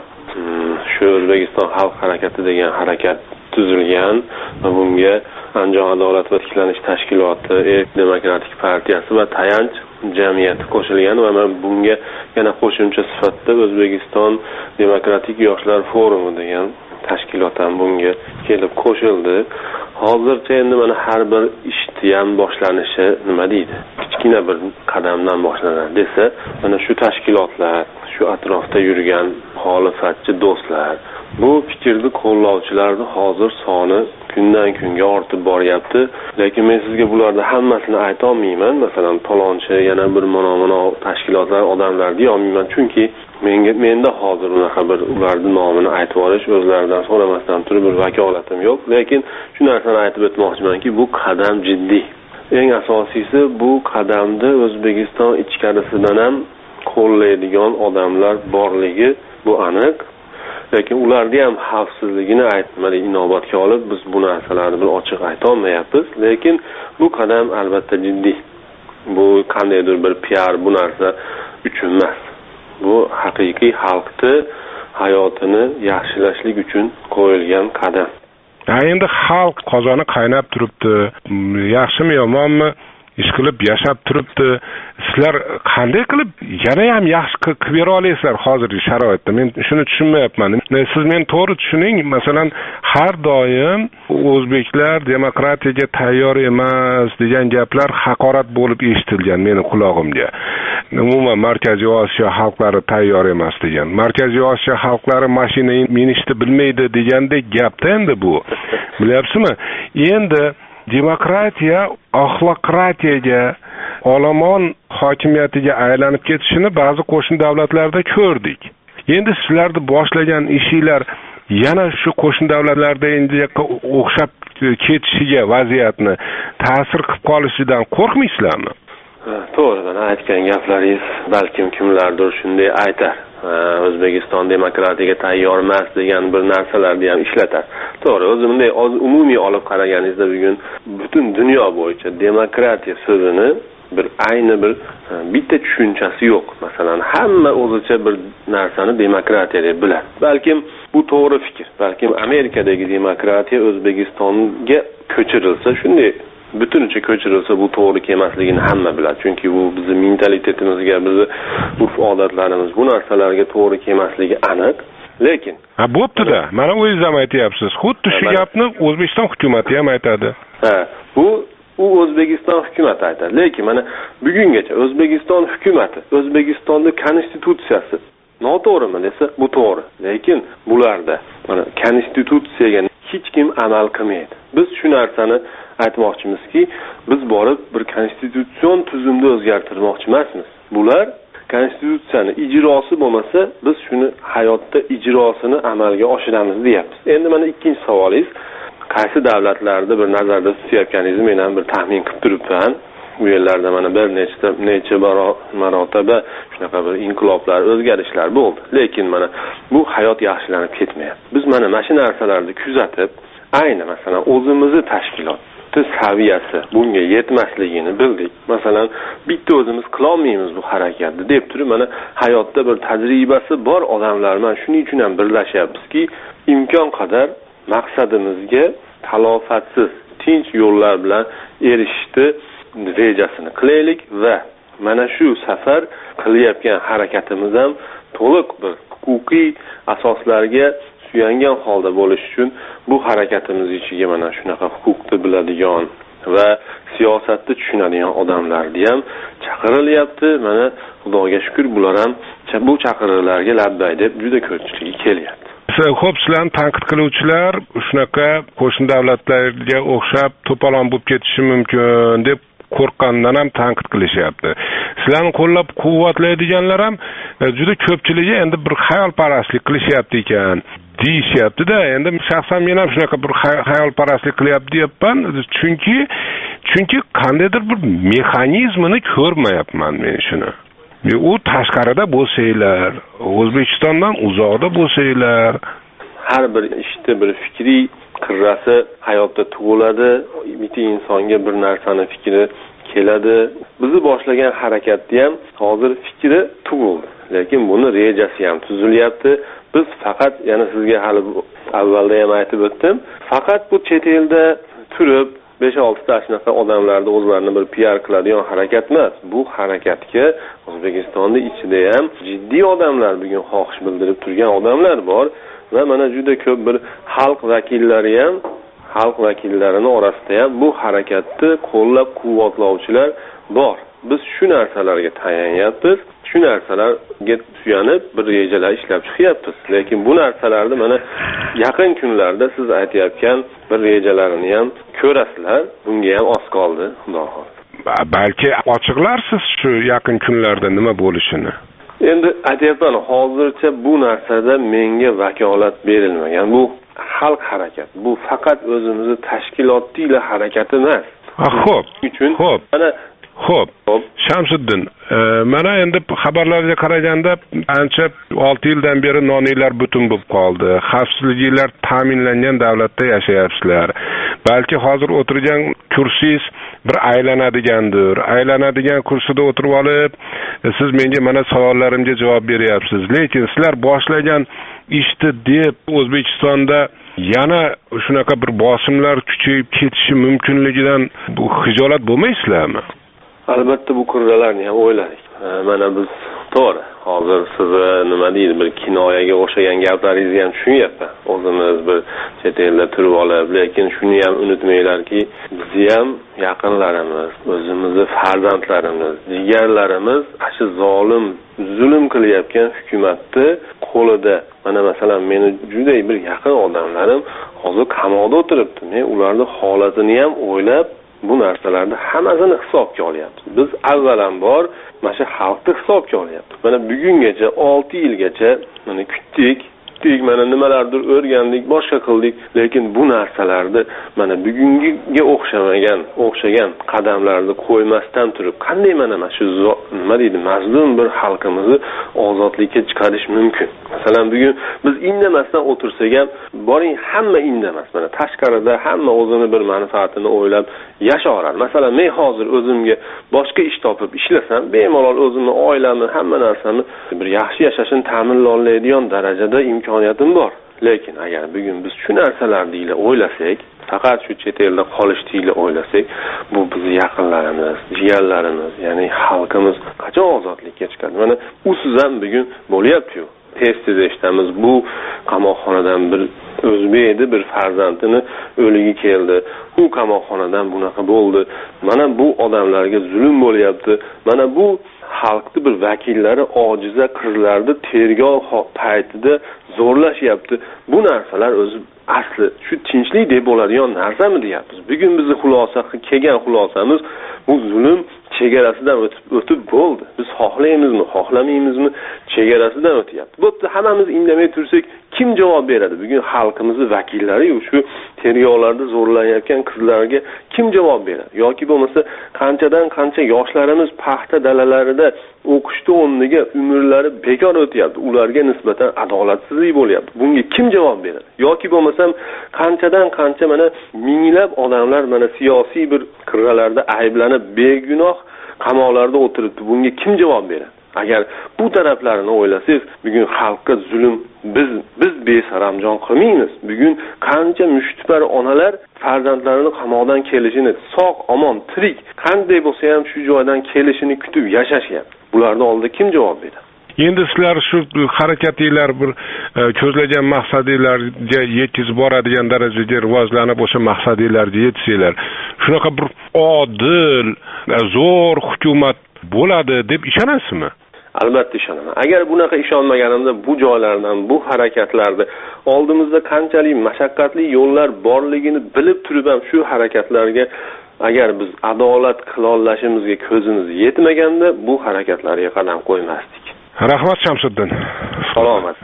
Shu O'zbekiston xalq harakati degan harakat tuzilgan va bunga Andijon adolat va tiklanish tashkiloti, Erk demokratik partiyasi va tayanch jamiyati qo'shilgan va men bunga yana qo'shimcha sifatida O'zbekiston demokratik yoshlar forumi degan tashkilot ham bunga kelib qo'shildi. Hozircha endi mana har bir ishni ham boshlanishi nima deydi? Kichkina bir qadamdan boshlanadi desa, mana shu tashkilotlar, shu atrofda yurgan muxolifatchi do'stlar, bu fikrni qo'llovchilarning hozir soni kundan kunga ortib boryapti. Lekin men sizga bularning hammasini ayta olmayman. Masalan, talonchi yana bir mana-mana tashkilotlar, odamlar deya olmayman, chunki menga menda hozir unaqa bir ularning nomini aytib olish, o'zlaridan so'ramasdan turib bir vakolatim yo'q. Lekin shu narsani aytib o'tmoqchimanki, bu qadam jiddiy. Eng asosiysi bu qadamda O'zbekiston ichkarisidan ham qo'llaydigan odamlar borligi bu aniq. Lekin ularni ham xavfsizligini aytmadi inobatga olib biz bu narsalarni bir ochiq ayta olmayapmiz. Lekin bu qadam albatta jiddiy. Bu qandaydir bir P R bu narsa uchun emas. Bu haqiqiy xalqni hayotini yaxshilashlik uchun qo'yilgan qadam. Ha, endi xalq qozoni qaynab turibdi. Yaxshimi yomonmi ish qilib yashab turibdi. Sizlar qanday qilib yana ham yaxshi qilib bera olasizlar hozirgi sharoitda? Men shuni tushunmayapman. Siz meni to'g'ri tushuning. Masalan, har doim o'zbeklar demokratiyaga tayyor emas degan gaplar haqorat bo'lib eshitilgan meni qulog'imga. Umuman Markaziy Osiyo xalqlari tayyor emas degan. Markaziy Osiyo xalqlari mashina minishni bilmaydi degandek gapda endi bu. Bilyapsizmi? Endi demokratiya axloqratiyaga, olomon hokimiyatiga aylanib ketishini ba'zi qo'shni davlatlarda ko'rdik. Endi sizlarni boshlagan ishinglar yana shu qo'shni davlatlarda endi o'xshab ketishiga vaziyatni ta'sir qilib qolishidan qo'rqmaysizlarmi? To'g'ri, mana aytgan gaplaringiz balkim kimlardir shunday aytar. O'zbekiston demokratiyaga tayyor emas degan bir narsalarni ham ishlatar. To'g'ri, o'zi bunday umumiy olib qaraganingizda bugun butun dunyo bo'yicha demokratiya so'zini bir ayni bir bitta tushunchasi yo'q. Masalan, hamma o'zicha bir narsani demokratiya deb biladi. Balkim bu to'g'ri fikr. Balkim Amerikadagi demokratiya O'zbekistonga ko'chirilsa, shunday butuncha ko'chirilsa bu to'g'ri kelmasligini hamma biladi. Chunki bu bizning mentalitetimizga, bizning urf-odatlarimiz bu narsalarga to'g'ri kelmasligi aniq. Lekin ha bo'pti-da. Mana o'zingiz ham aytyapsiz. Xuddi shu gapni O'zbekiston hukumatı ham aytadi. Ha, bu u O'zbekiston hukumatı aytadi. Lekin mana bugungacha O'zbekiston hukumatı, O'zbekistonning konstitutsiyasi noto'g'rimi desa, bu to'g'ri. Lekin bularda mana konstitutsiyaga hech kim amal qilmaydi. Biz shu narsani aytmoqchimizki, biz borib bir konstitutsion tuzumni o'zgartirmoqchi emasmiz. Bular konstitutsiyani ijrosi bo'lmasa, biz shuni hayotda ijrosini amalga oshiramiz deyapmiz. Endi mana ikkinchi savolingiz, qaysi davlatlarda bir nazarda tutayotganingizni men ham bir taxmin qilib turibman. Bu yerlarda mana bir nechta necha marotaba shunaqa bir inqiloblar, o'zgarishlar bo'ldi. Lekin mana bu hayot yaxshilanib ketmayapti. Biz mana mana shu narsalarni kuzatib, ayni masalan o'zimizni tashkilot saviyasi bunga yetmasligini bildik. Masalan, bitta o'zimiz qila olmaymiz bu harakatni deb turib, mana hayotda bir tajribasi bor odamlar mana shuning uchun ham birlashyapmizki, imkon qadar maqsadimizga talofatsiz, tinch yo'llar bilan erishishni rejasini qilaylik va mana shu safar qilayotgan harakatimiz ham to'liq bir huquqiy asoslarga suyangan holda bo'lish uchun bu harakatimiz ichiga mana shunaqa huquqni biladigan va siyosatni tushunadigan odamlarni ham chaqirilyapti. Mana Xudoga shukr, bular ham bu chaqiriqlarga labbay deb juda ko'pchiligi kelyapti. Xo'p, sizlarni tanqid qiluvchilar shunaqa qo'shni davlatlarga o'xshab to'polon bo'lib ketishi mumkin deb qo'rqqandan ham tanqid qilishyapti. Sizlarni qo'llab-quvvatlaydiganlar ham juda ko'pchiligi endi bir xayolparastlik qilishyapti ekan deyishyapti-da. Endi shaxsan men ham shunaqa bir xayolparastlik qilyapti deyapman, chunki chunki qandaydir bir mexanizmini ko'rmayapman men shuni. U tashqarida bo'lsanglar, O'zbekistondan uzoqda bo'lsanglar, har bir ishda bir fikriy qirrasi hayotda tug'iladi, bitta insonga bir narsani fikri keladi. Bizni boshlagan harakatni ham hozir fikri tug'ildi, lekin buni rejasi ham tuzilyapti. Biz faqat, yana sizga hali avvalda ham aytib o'tdim, faqat bu chet elda turib besh olti ta shunaqa odamlarni o'zlarini bir P R qiladigan harakat emas. Bu harakatga O'zbekistonning ichida ham jiddiy odamlar, bugun xohish bildirib turgan odamlar bor va mana juda ko'p bir xalq vakillari ham, xalq vakillarini orasida ham bu harakatni qo'llab-quvvatlovchilar bor. Biz shu narsalarga tayanyapmiz, shu narsalarga suyanib bir rejalar ishlab chiqyapmiz. Lekin bu narsalarni mana yaqin kunlarda siz aytayotgan bir rejalarini ham ko'rasizlar. Bunga ham oz qoldi, xudo xohlasa. Balki ochiqlarsiz shu yaqin kunlarda nima bo'lishini. Endi aytayapman, hozircha bu narsada menga vakolat berilmagan. Bu xalq harakati. Bu faqat o'zimizni tashkilotiyla harakati emas. Xo'p. Uchun Xo'p. mana Xo'p, Shamsiddin, e, mana endi xabarlarga qaraganda ancha olti yildan beri noninglar butun bo'lib qoldi. Xavfsizliklar ta'minlangan davlatda yashayapsizlar. Balki hozir o'tirgan kursingiz bir aylanadigandir. Aylanadigan kursida o'tirib olib, siz menga mana savollarimga javob beryapsiz. Lekin sizlar boshlagan ishni deb O'zbekistonda yana shunaqa bir bosimlar kuchayib ketishi mumkinligidan bu xijolat bo'lmaysizlarmi? Albatta bu kurralarni ham o'yladik. Mana biz to'g'ri, hozir sizni nima deydi, bir kinoyaga o'xshagan gaplaringizni ham tushunyapman. O'zimiz bir chet elda turib olib, lekin shuni ham unutmanglarki, bizni ham yaqinlarimiz, o'zimizni farzandlarimiz, jigarlarimiz shu zolim, zulm qilayotgan hukumatni qo'lida. Mana masalan, meni juda bir yaqin odamlarim hozir qamoqda o'tiribdi. Men ularning holatini ham o'ylab bu narsalarni hammasini hisobga olyapmiz. Biz avvalambor mana shu xalqni hisobga olyapmiz. Mana bugungacha olti yilgacha mana kutdik, kutdik, mana nimalardir o'rgandik, boshqa qildik, lekin bu narsalarni mana bugungiga o'xshamagan, o'xshagan qadamlarni qo'ymasdan turib, qanday mana mana shu nima deydi, mazlum bir xalqimizni ozodlikka chiqarish mumkin? Masalan, bugun biz indamasdan o'tirsak ham, boring hamma indamas. Mana tashqarida hamma o'zini bir manfaatini o'ylab yashayveradi. Masalan, men hozir o'zimga boshqa ish topib ishlasam, bemalol o'zimni, oilamni, hamma narsamni bir yaxshi yashashini ta'minlaydigan darajada imkoniyatim bor. Lekin agar bugun biz shu narsalarni ila o'ylasak, faqat shu chet elda qolishni o'ylasak, bu bizning yaqinlarimiz, jigarlarimiz, ya'ni xalqimiz qachon ozodlikka chiqadi? Mana usiz ham bugun bo'lyapti-ku. Tez-tez eshitamiz, bu qamoqxonadan bir o'zbek edi, bir farzandini o'ligi keldi. U qamoqxonadan bunaqa bo'ldi. Mana bu odamlarga zulm bo'lyapti. Mana bu xalqni bir vakillari ojiza qizlarni tergov paytida zo'rlashyapti. Bu narsalar o'zi asli shu tinchlik deb bo'ladigan narsami deyapmiz. Bugun bizning xulosa kelgan xulosamiz bu zulm chegarasidan o'tib o'tib bo'ldi. Biz xohlaymizmi, xohlamaymizmi, chegarasidan o'tyapti. Bo'pti, hammamiz indamay tursak, kim javob beradi? Bugun xalqimizning vakillari shu tergovlarda zo'rlanayotgan qizlarga kim javob beradi? Yoki bo'lmasa qanchadan qancha yoshlarimiz paxta dalalarida o'qishda o'rniga umrlari bekor o'tyapti. Ularga nisbatan adolatsizlik bo'lyapti. Bunga kim javob beradi? Yoki bo'lmasam qanchadan qancha mana minglab odamlar mana siyosiy bir qirralarda ayblanib begunoh qamoqlarda o'tiribdi. Bunga kim javob beradi? Agar bu taraflarini o'ylasangiz, bugun xalqqa zulm biz biz besaramjon qilmaymiz. Bugun qancha mushtipar onalar farzandlarini qamoqdan kelishini, sog' omon, tirik, qanday bo'lsa ham shu joydan kelishini kutib yashashyapti. Bularning oldida kim javob beradi? Endi sizlar shu harakatinglar bir ko'zlagan maqsadinglarga yetkazib boradigan darajada rivojlanib o'sha maqsadinglarga yetsanglar, shunaqa bir odil, zo'r hukumat bo'ladi deb ishonasizmi? Albatta ishonaman. Agar bunaqa ishonmaganimda bu joylardan, bu harakatlarda oldimizda qanchalik mashaqqatli yo'llar borligini bilib turib ham shu harakatlarga agar biz adolat qilolashimizga ko'zimiz yetmaganda bu harakatlarga qadam qo'ymasdik. Rahmat Shamsiddin. Salomat.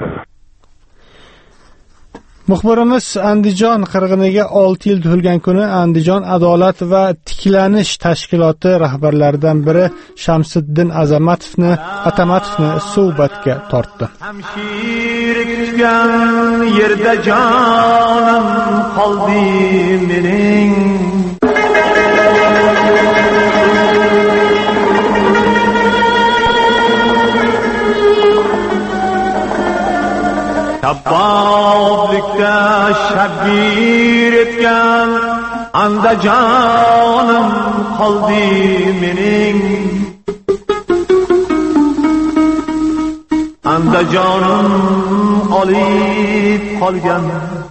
Muxbirimiz Andijon qirg'iniga olti yil to'lgan kuni Andijon adolat va tiklanish tashkiloti rahbarlaridan biri Shamsiddin Azamatovni Atamatovni suhbatga tortdi. Hamshir kutgan yerda jonim qoldi mening. Kabboblikda shabgir etgan Andijonim qoldi mening. Andijonim olib qolgan.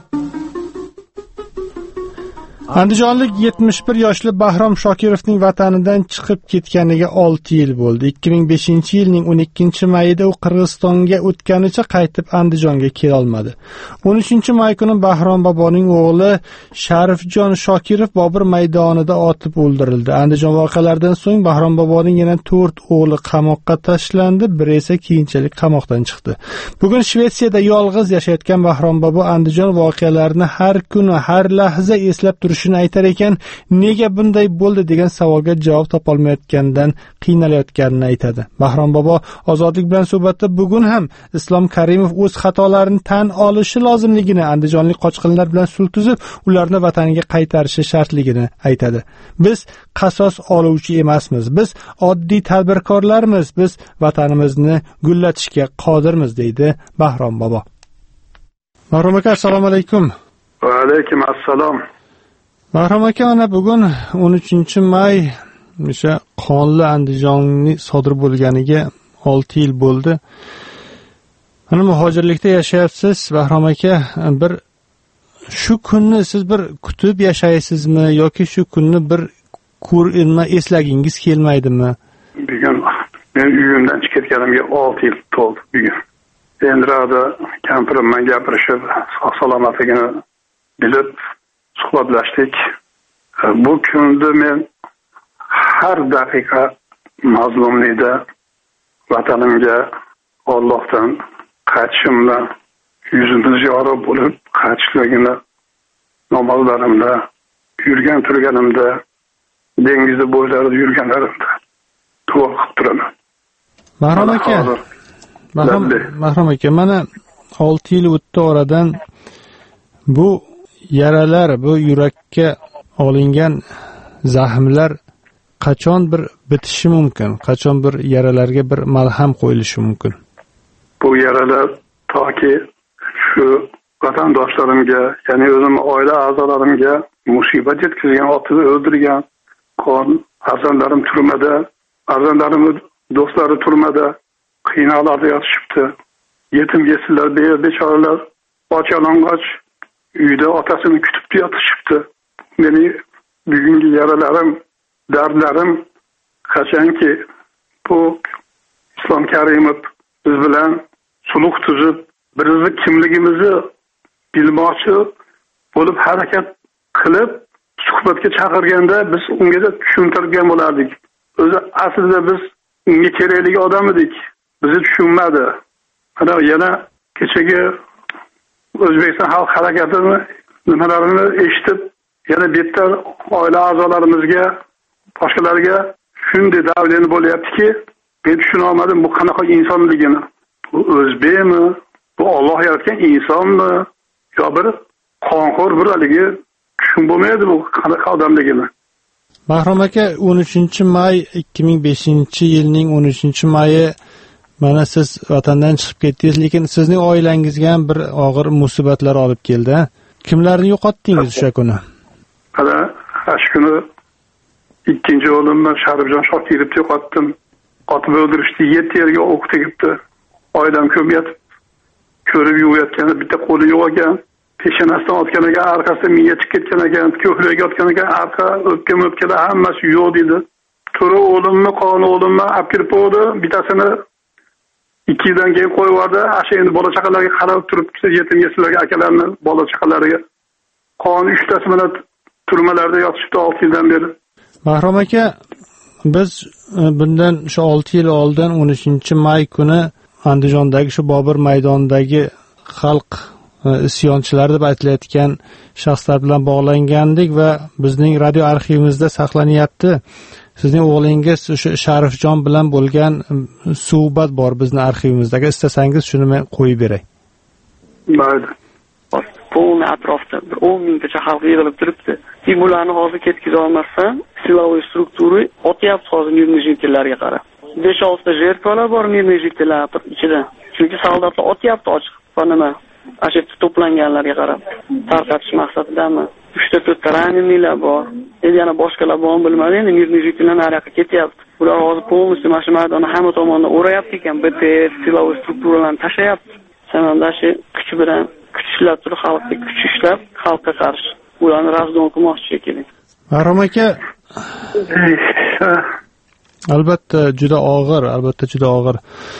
Andijonlik yetmish bir yoshli Bahrom Shokirovning vatanidan chiqib ketganiga olti yil bo'ldi. ikki ming beshinchi yilning o'n ikkinchi mayida u Qirg'izistonga o'tganicha qaytib Andijonga kela olmadi. o'n uchinchi may kuni Bahrom boboning o'g'li Sharifjon Shokirov Bobur maydonida otib o'ldirildi. Andijon voqealaridan so'ng Bahrom boboning yana to'rt o'g'li qamoqqa tashlandi, biri esa keyinchalik qamoqdan chiqdi. Bugun Shvetsiyada yolg'iz yashayotgan Bahrom bobo Andijon voqealarini har kuni, har lahza eslab turish shuni aytar ekan, nega bunday bo'ldi degan savolga javob topolmayotgandan qiynalayotganini aytadi. Bahrom bobo Ozodlik bilan suhbatda bugun ham Islom Karimov o'z xatolarini tan olishi lozimligini, andijonlik qochqinlar bilan sulh tuzib, ularni vataniga qaytarishi shartligini aytadi. Biz qasos oluvchi emasmiz, biz oddiy tadbirkorlarmiz, biz vatanimizni gullatishga qodirmiz deydi Bahrom bobo. Bahrom aka, assalomu alaykum. Va alaykum assalom. Bahrom aka, ana bugun o'n uchinchi may o'sha qonli Andijonni sodir bo'lganiga olti yil bo'ldi. Ana muhojirlikda yashayapsiz Bahrom aka, bir shu kunni siz bir kutib yashaysizmi yoki shu kunni bir ko'rma eslagingiz kelmaydimi? Bugun men uyimdan chiqib ketganimga olti yil to'ldi bugun. Endrada kampirim bilan gapirishib, sog' salomatligini bilib suhbatlashdik. Bu kunda men har daqiqa mazlumlikda vatanimga Allohdan qaytishimda yuzimiz yorug' bo'lib qaytishligini namozlarimda, yurgan turganimda, dengiz bo'ylarida yurganlarimda duo qilib turaman. Bahrom aka, Bahrom aka, mana olti yil o'tdi oradan. Bu yaralar, bu yurakka olingan zahmlar qachon bir bitishi mumkin? Qachon bir yaralarga bir malham qo'yilishi mumkin? Bu yaralar toki shu vatandoshlarimga, ya'ni o'zim oila a'zolarimga musibat yetkazgan, otini o'ldirgan, qon farzandlarim turmada, farzandlarimning do'stlari turmada qiynalib yotishibdi. Yetim yesirlar, bechoralar och-yalang'och uyda otasini kutib yotishibdi. Meni bugungi yaralarim, dardlarim qachonki bu Islom Karimov biz bilan sulh tuzib, bizni kimligimizni bilmoqchi bo'lib harakat qilib suhbatga chaqirganda biz unga tushuntirgan bo'lardik. O'zi aslida biz unga kerakli odam edik. Bizni tushunmadi. Ana yana kechagi O'zbekiston xalq harakatini nimalarini eshitib, yana bitta oila a'zolarimizga, boshqalarga shunday davleni bo'lyaptiki, men tushuna olmadim bu qanaqa insonligini. Bu o'zbekmi? Bu Alloh yaratgan insonmi? Yo bir qonxo'r bir haligi tushun bo'lmaydi bu qanaqa odamligini. Bahrom aka, o'n uchinchi may ikki ming beshinchi yilning o'n uchinchi mayi mana siz vatandan chiqib ketdingiz, lekin sizning oilangizga ham bir og'ir musibatlar olib keldi. Kimlarni yo'qotdingiz o'sha kuni? Ana shu kuni ikkinchi o'g'limni Sharifjon Shokirovni yo'qotdim. Otib o'ldirishdi, yetti yerga o'q tegibdi. Oilam ko'myapti. Ko'rib yuvayotganda bitta qo'li yo'q ekan. Peshonasidan otgan ekan, arkasidan miya chiqib ketgan ekan, ko'kragiga otgan ekan, arqa o'pkam o'pkalar hammasi yo'q dedi. To'ra o'g'limni, qoni o'g'limni olib kirib qo'ydi, bittasini ikki yildan keyin qo'yib yubordi. Asha endi bola chaqalarga qarab turibdi, yetim yeslarga, akalarni bola chaqalariga. Qoni uchtasi bilan turmalarda yotishibdi olti yildan beri. Bahrom aka, biz bundan shu olti yil oldin o'n uchinchi may kuni Andijondagi shu Bobur maydonidagi xalq isyonchilar deb aytilayotgan shaxslar bilan bog'langandik va bizning radio arxivimizda saqlanyapti. Sizning o'g'lingiz o'sha Sharifjon bilan bo'lgan suhbat bor bizning arxivimizda. Istasangiz shuni men qo'yib beray. Mayli. Polni atrofda bir o'n mingtacha xalq yig'ilib turibdi. Bularni hozir ketkizib olmasdan siloviy strukturi otyapti hozir mирный жительlarga qarab. besh olti jertvalar bor mирный жительlar ichida. Chunki soldatlar otyapti ochiq va nima? Ashib to'planganlarga qarab tarqatish maqsadidami? uchta to'rtta raninilar bor. Endi yana boshqalar bormi bilmadim, endi mирный жительlar nariyoqqa ketyapti. Ular hozir polностью mana shu maydonni hamma tomondan o'rayapti ekan, B T S siloviy strukturalarni tashlayapti. Sananda shu kuch bilan kuch ishlab turib, xalqga kuch ishlab, xalqqa qarshi ularni razdon qilmoqchi ekan. Bahrom aka, albatta juda og'ir, albatta juda og'ir.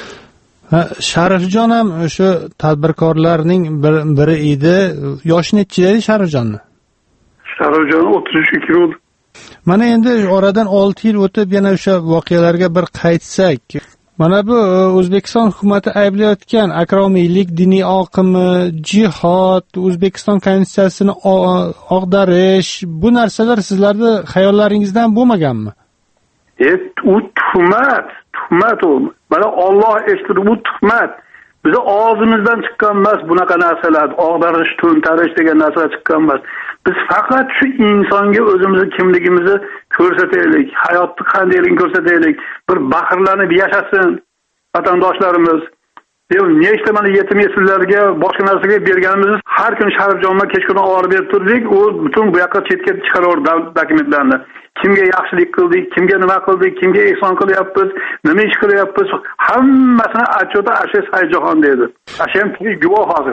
Sharifjon ham o'sha tadbirkorlarning bir biri edi. Yoshi necha edi Sharifjonni? Sharifjon o'ttiz uch bo'ldi. Mana endi oradan olti yil o'tib yana o'sha voqealarga bir qaytsak, mana bu O'zbekiston hukumatı ayblayotgan akromiylik, diniy oqimi, jihod, O'zbekiston konstitutsiyasini og'darish, bu narsalar sizlarda xayollaringizdan bo'lmaganmi? Et u tuhmat, tuhmat u. Mana Alloh eshitdi, bu tuhmat. Bizi og'zimizdan chiqqan emas bunaqa narsalar, og'darish, to'ntarish degan narsalar chiqqan emas. Biz faqat shu insonga o'zimizni kimligimizni ko'rsataylik, hayotni qandayligini ko'rsataylik, bir baxrlanib yashasin vatandoshlarimiz. Nechta mana yetim yesirlarga boshqa narsaga berganimizni har kun Sharifjonga kechqurun olib berib turdik, u butun bu yoqqa chetga chiqaraverdi dokumentlarni. Kimga yaxshilik qildik, kimga nima qildik, kimga ehson qilyapmiz, nima ish qilyapmiz, hammasini achchota Asha Sayjahon dedi. Asham guvoh hozir.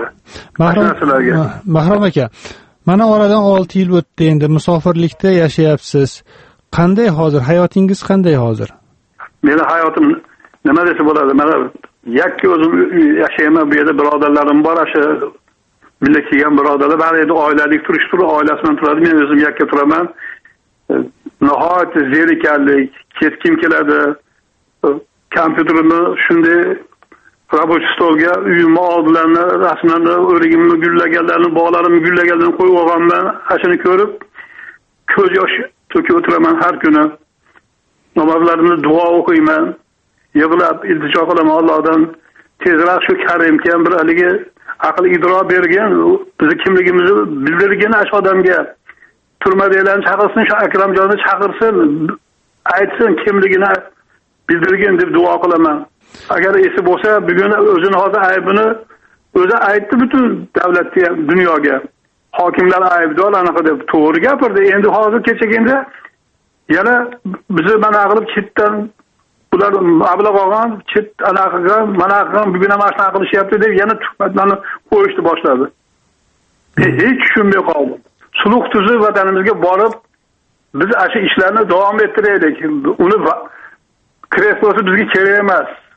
Bahrom aka, mana oradan olti yil o'tdi, endi musofirlikda yashayapsiz. Qanday hozir? Hayotingiz qanday hozir? Meni hayotim nima desa bo'ladi? Mana yakka o'zim yashayman, bu yerda birodarlarim bor, o'sha millat kelgan birodarlar, bari endi oilalik turish turib, oilasi bilan turadi, men o'zim yakka turaman. Nihoyatda zerikarlik, ketkim keladi. Kompyuterimni shunday rabochiy stolga uyimni oldilarini, rasmlarni, o'rigimni gullaganlarini, bog'larimni gullaganlarini qo'yib olganman. Ashuni ko'rib, ko'z yosh to'kib o'tiraman har kuni. Namozlarimni duo o'qiyman. Yig'lab iltijo qilaman Allohdan, tezroq shu Karimga bir haligi aql idrok bergan, bizni kimligimizni bildirgan ash odamga. Turmadagilarni chaqirsin, shu Akramjonni chaqirsin, aytsin kimligini bildirgin deb duo qilaman. Agar esi bo'lsa, bugun o'zini hozir aybini o'zi aytdi butun davlatga, dunyoga. Hokimlar aybdor anaqa deb to'g'ri gapirdi. Endi hozir kechaganda yana bizni mana qilib chetdan bular mablag' olgan, chet anaqa mana qilgan, bugun ham ashuna qilishyapti deb yana tuhmatlarni qo'yishni boshladi. Hech tushunmay qoldim. Sulh tuzib vatanimizga borib, biz ashi ishlarni davom ettiraylik. Uni kreslosi bizga kerak emas.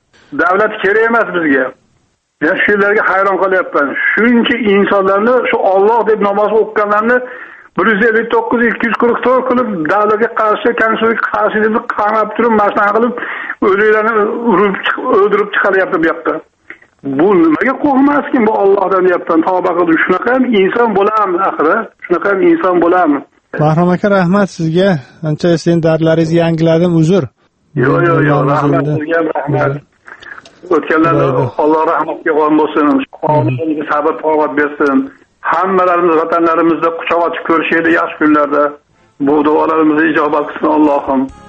Davlat kerak emas bizga. Men shu yerlarga hayron qolyapman. Shuncha insonlarni shu Alloh deb namoz o'qiganlarni bir yuz ellik to'qqiz ikki yuz qirq to'rt qilib davlatga qarshi, konstitutsiyaga qarshi deb qamab turib, mashina qilib o'liklarni urib o'ldirib chiqaryapti bu yoqda. Bu nimaga qo'rqmaskin? Bu Allohdan deyapman. Tavba qilib shunaqa ham inson bo'lamiz axir. Shunaqa ham inson bo'lamiz. Bahrom aka, rahmat sizga. Ancha sizning dardlaringizni yangiladim, uzr. Yo'q, yo'q, yo'q, rahmat sizga ham rahmat. O'tganlarga Alloh rahmatga qolgan bo'lsin. Qonunga sabr toqat bersin. Hammalarimiz vatanlarimizda quchoq ochib ko'rishaylik yaxshi kunlarda. Bu duolarimizni ijobat qilsin Allohim.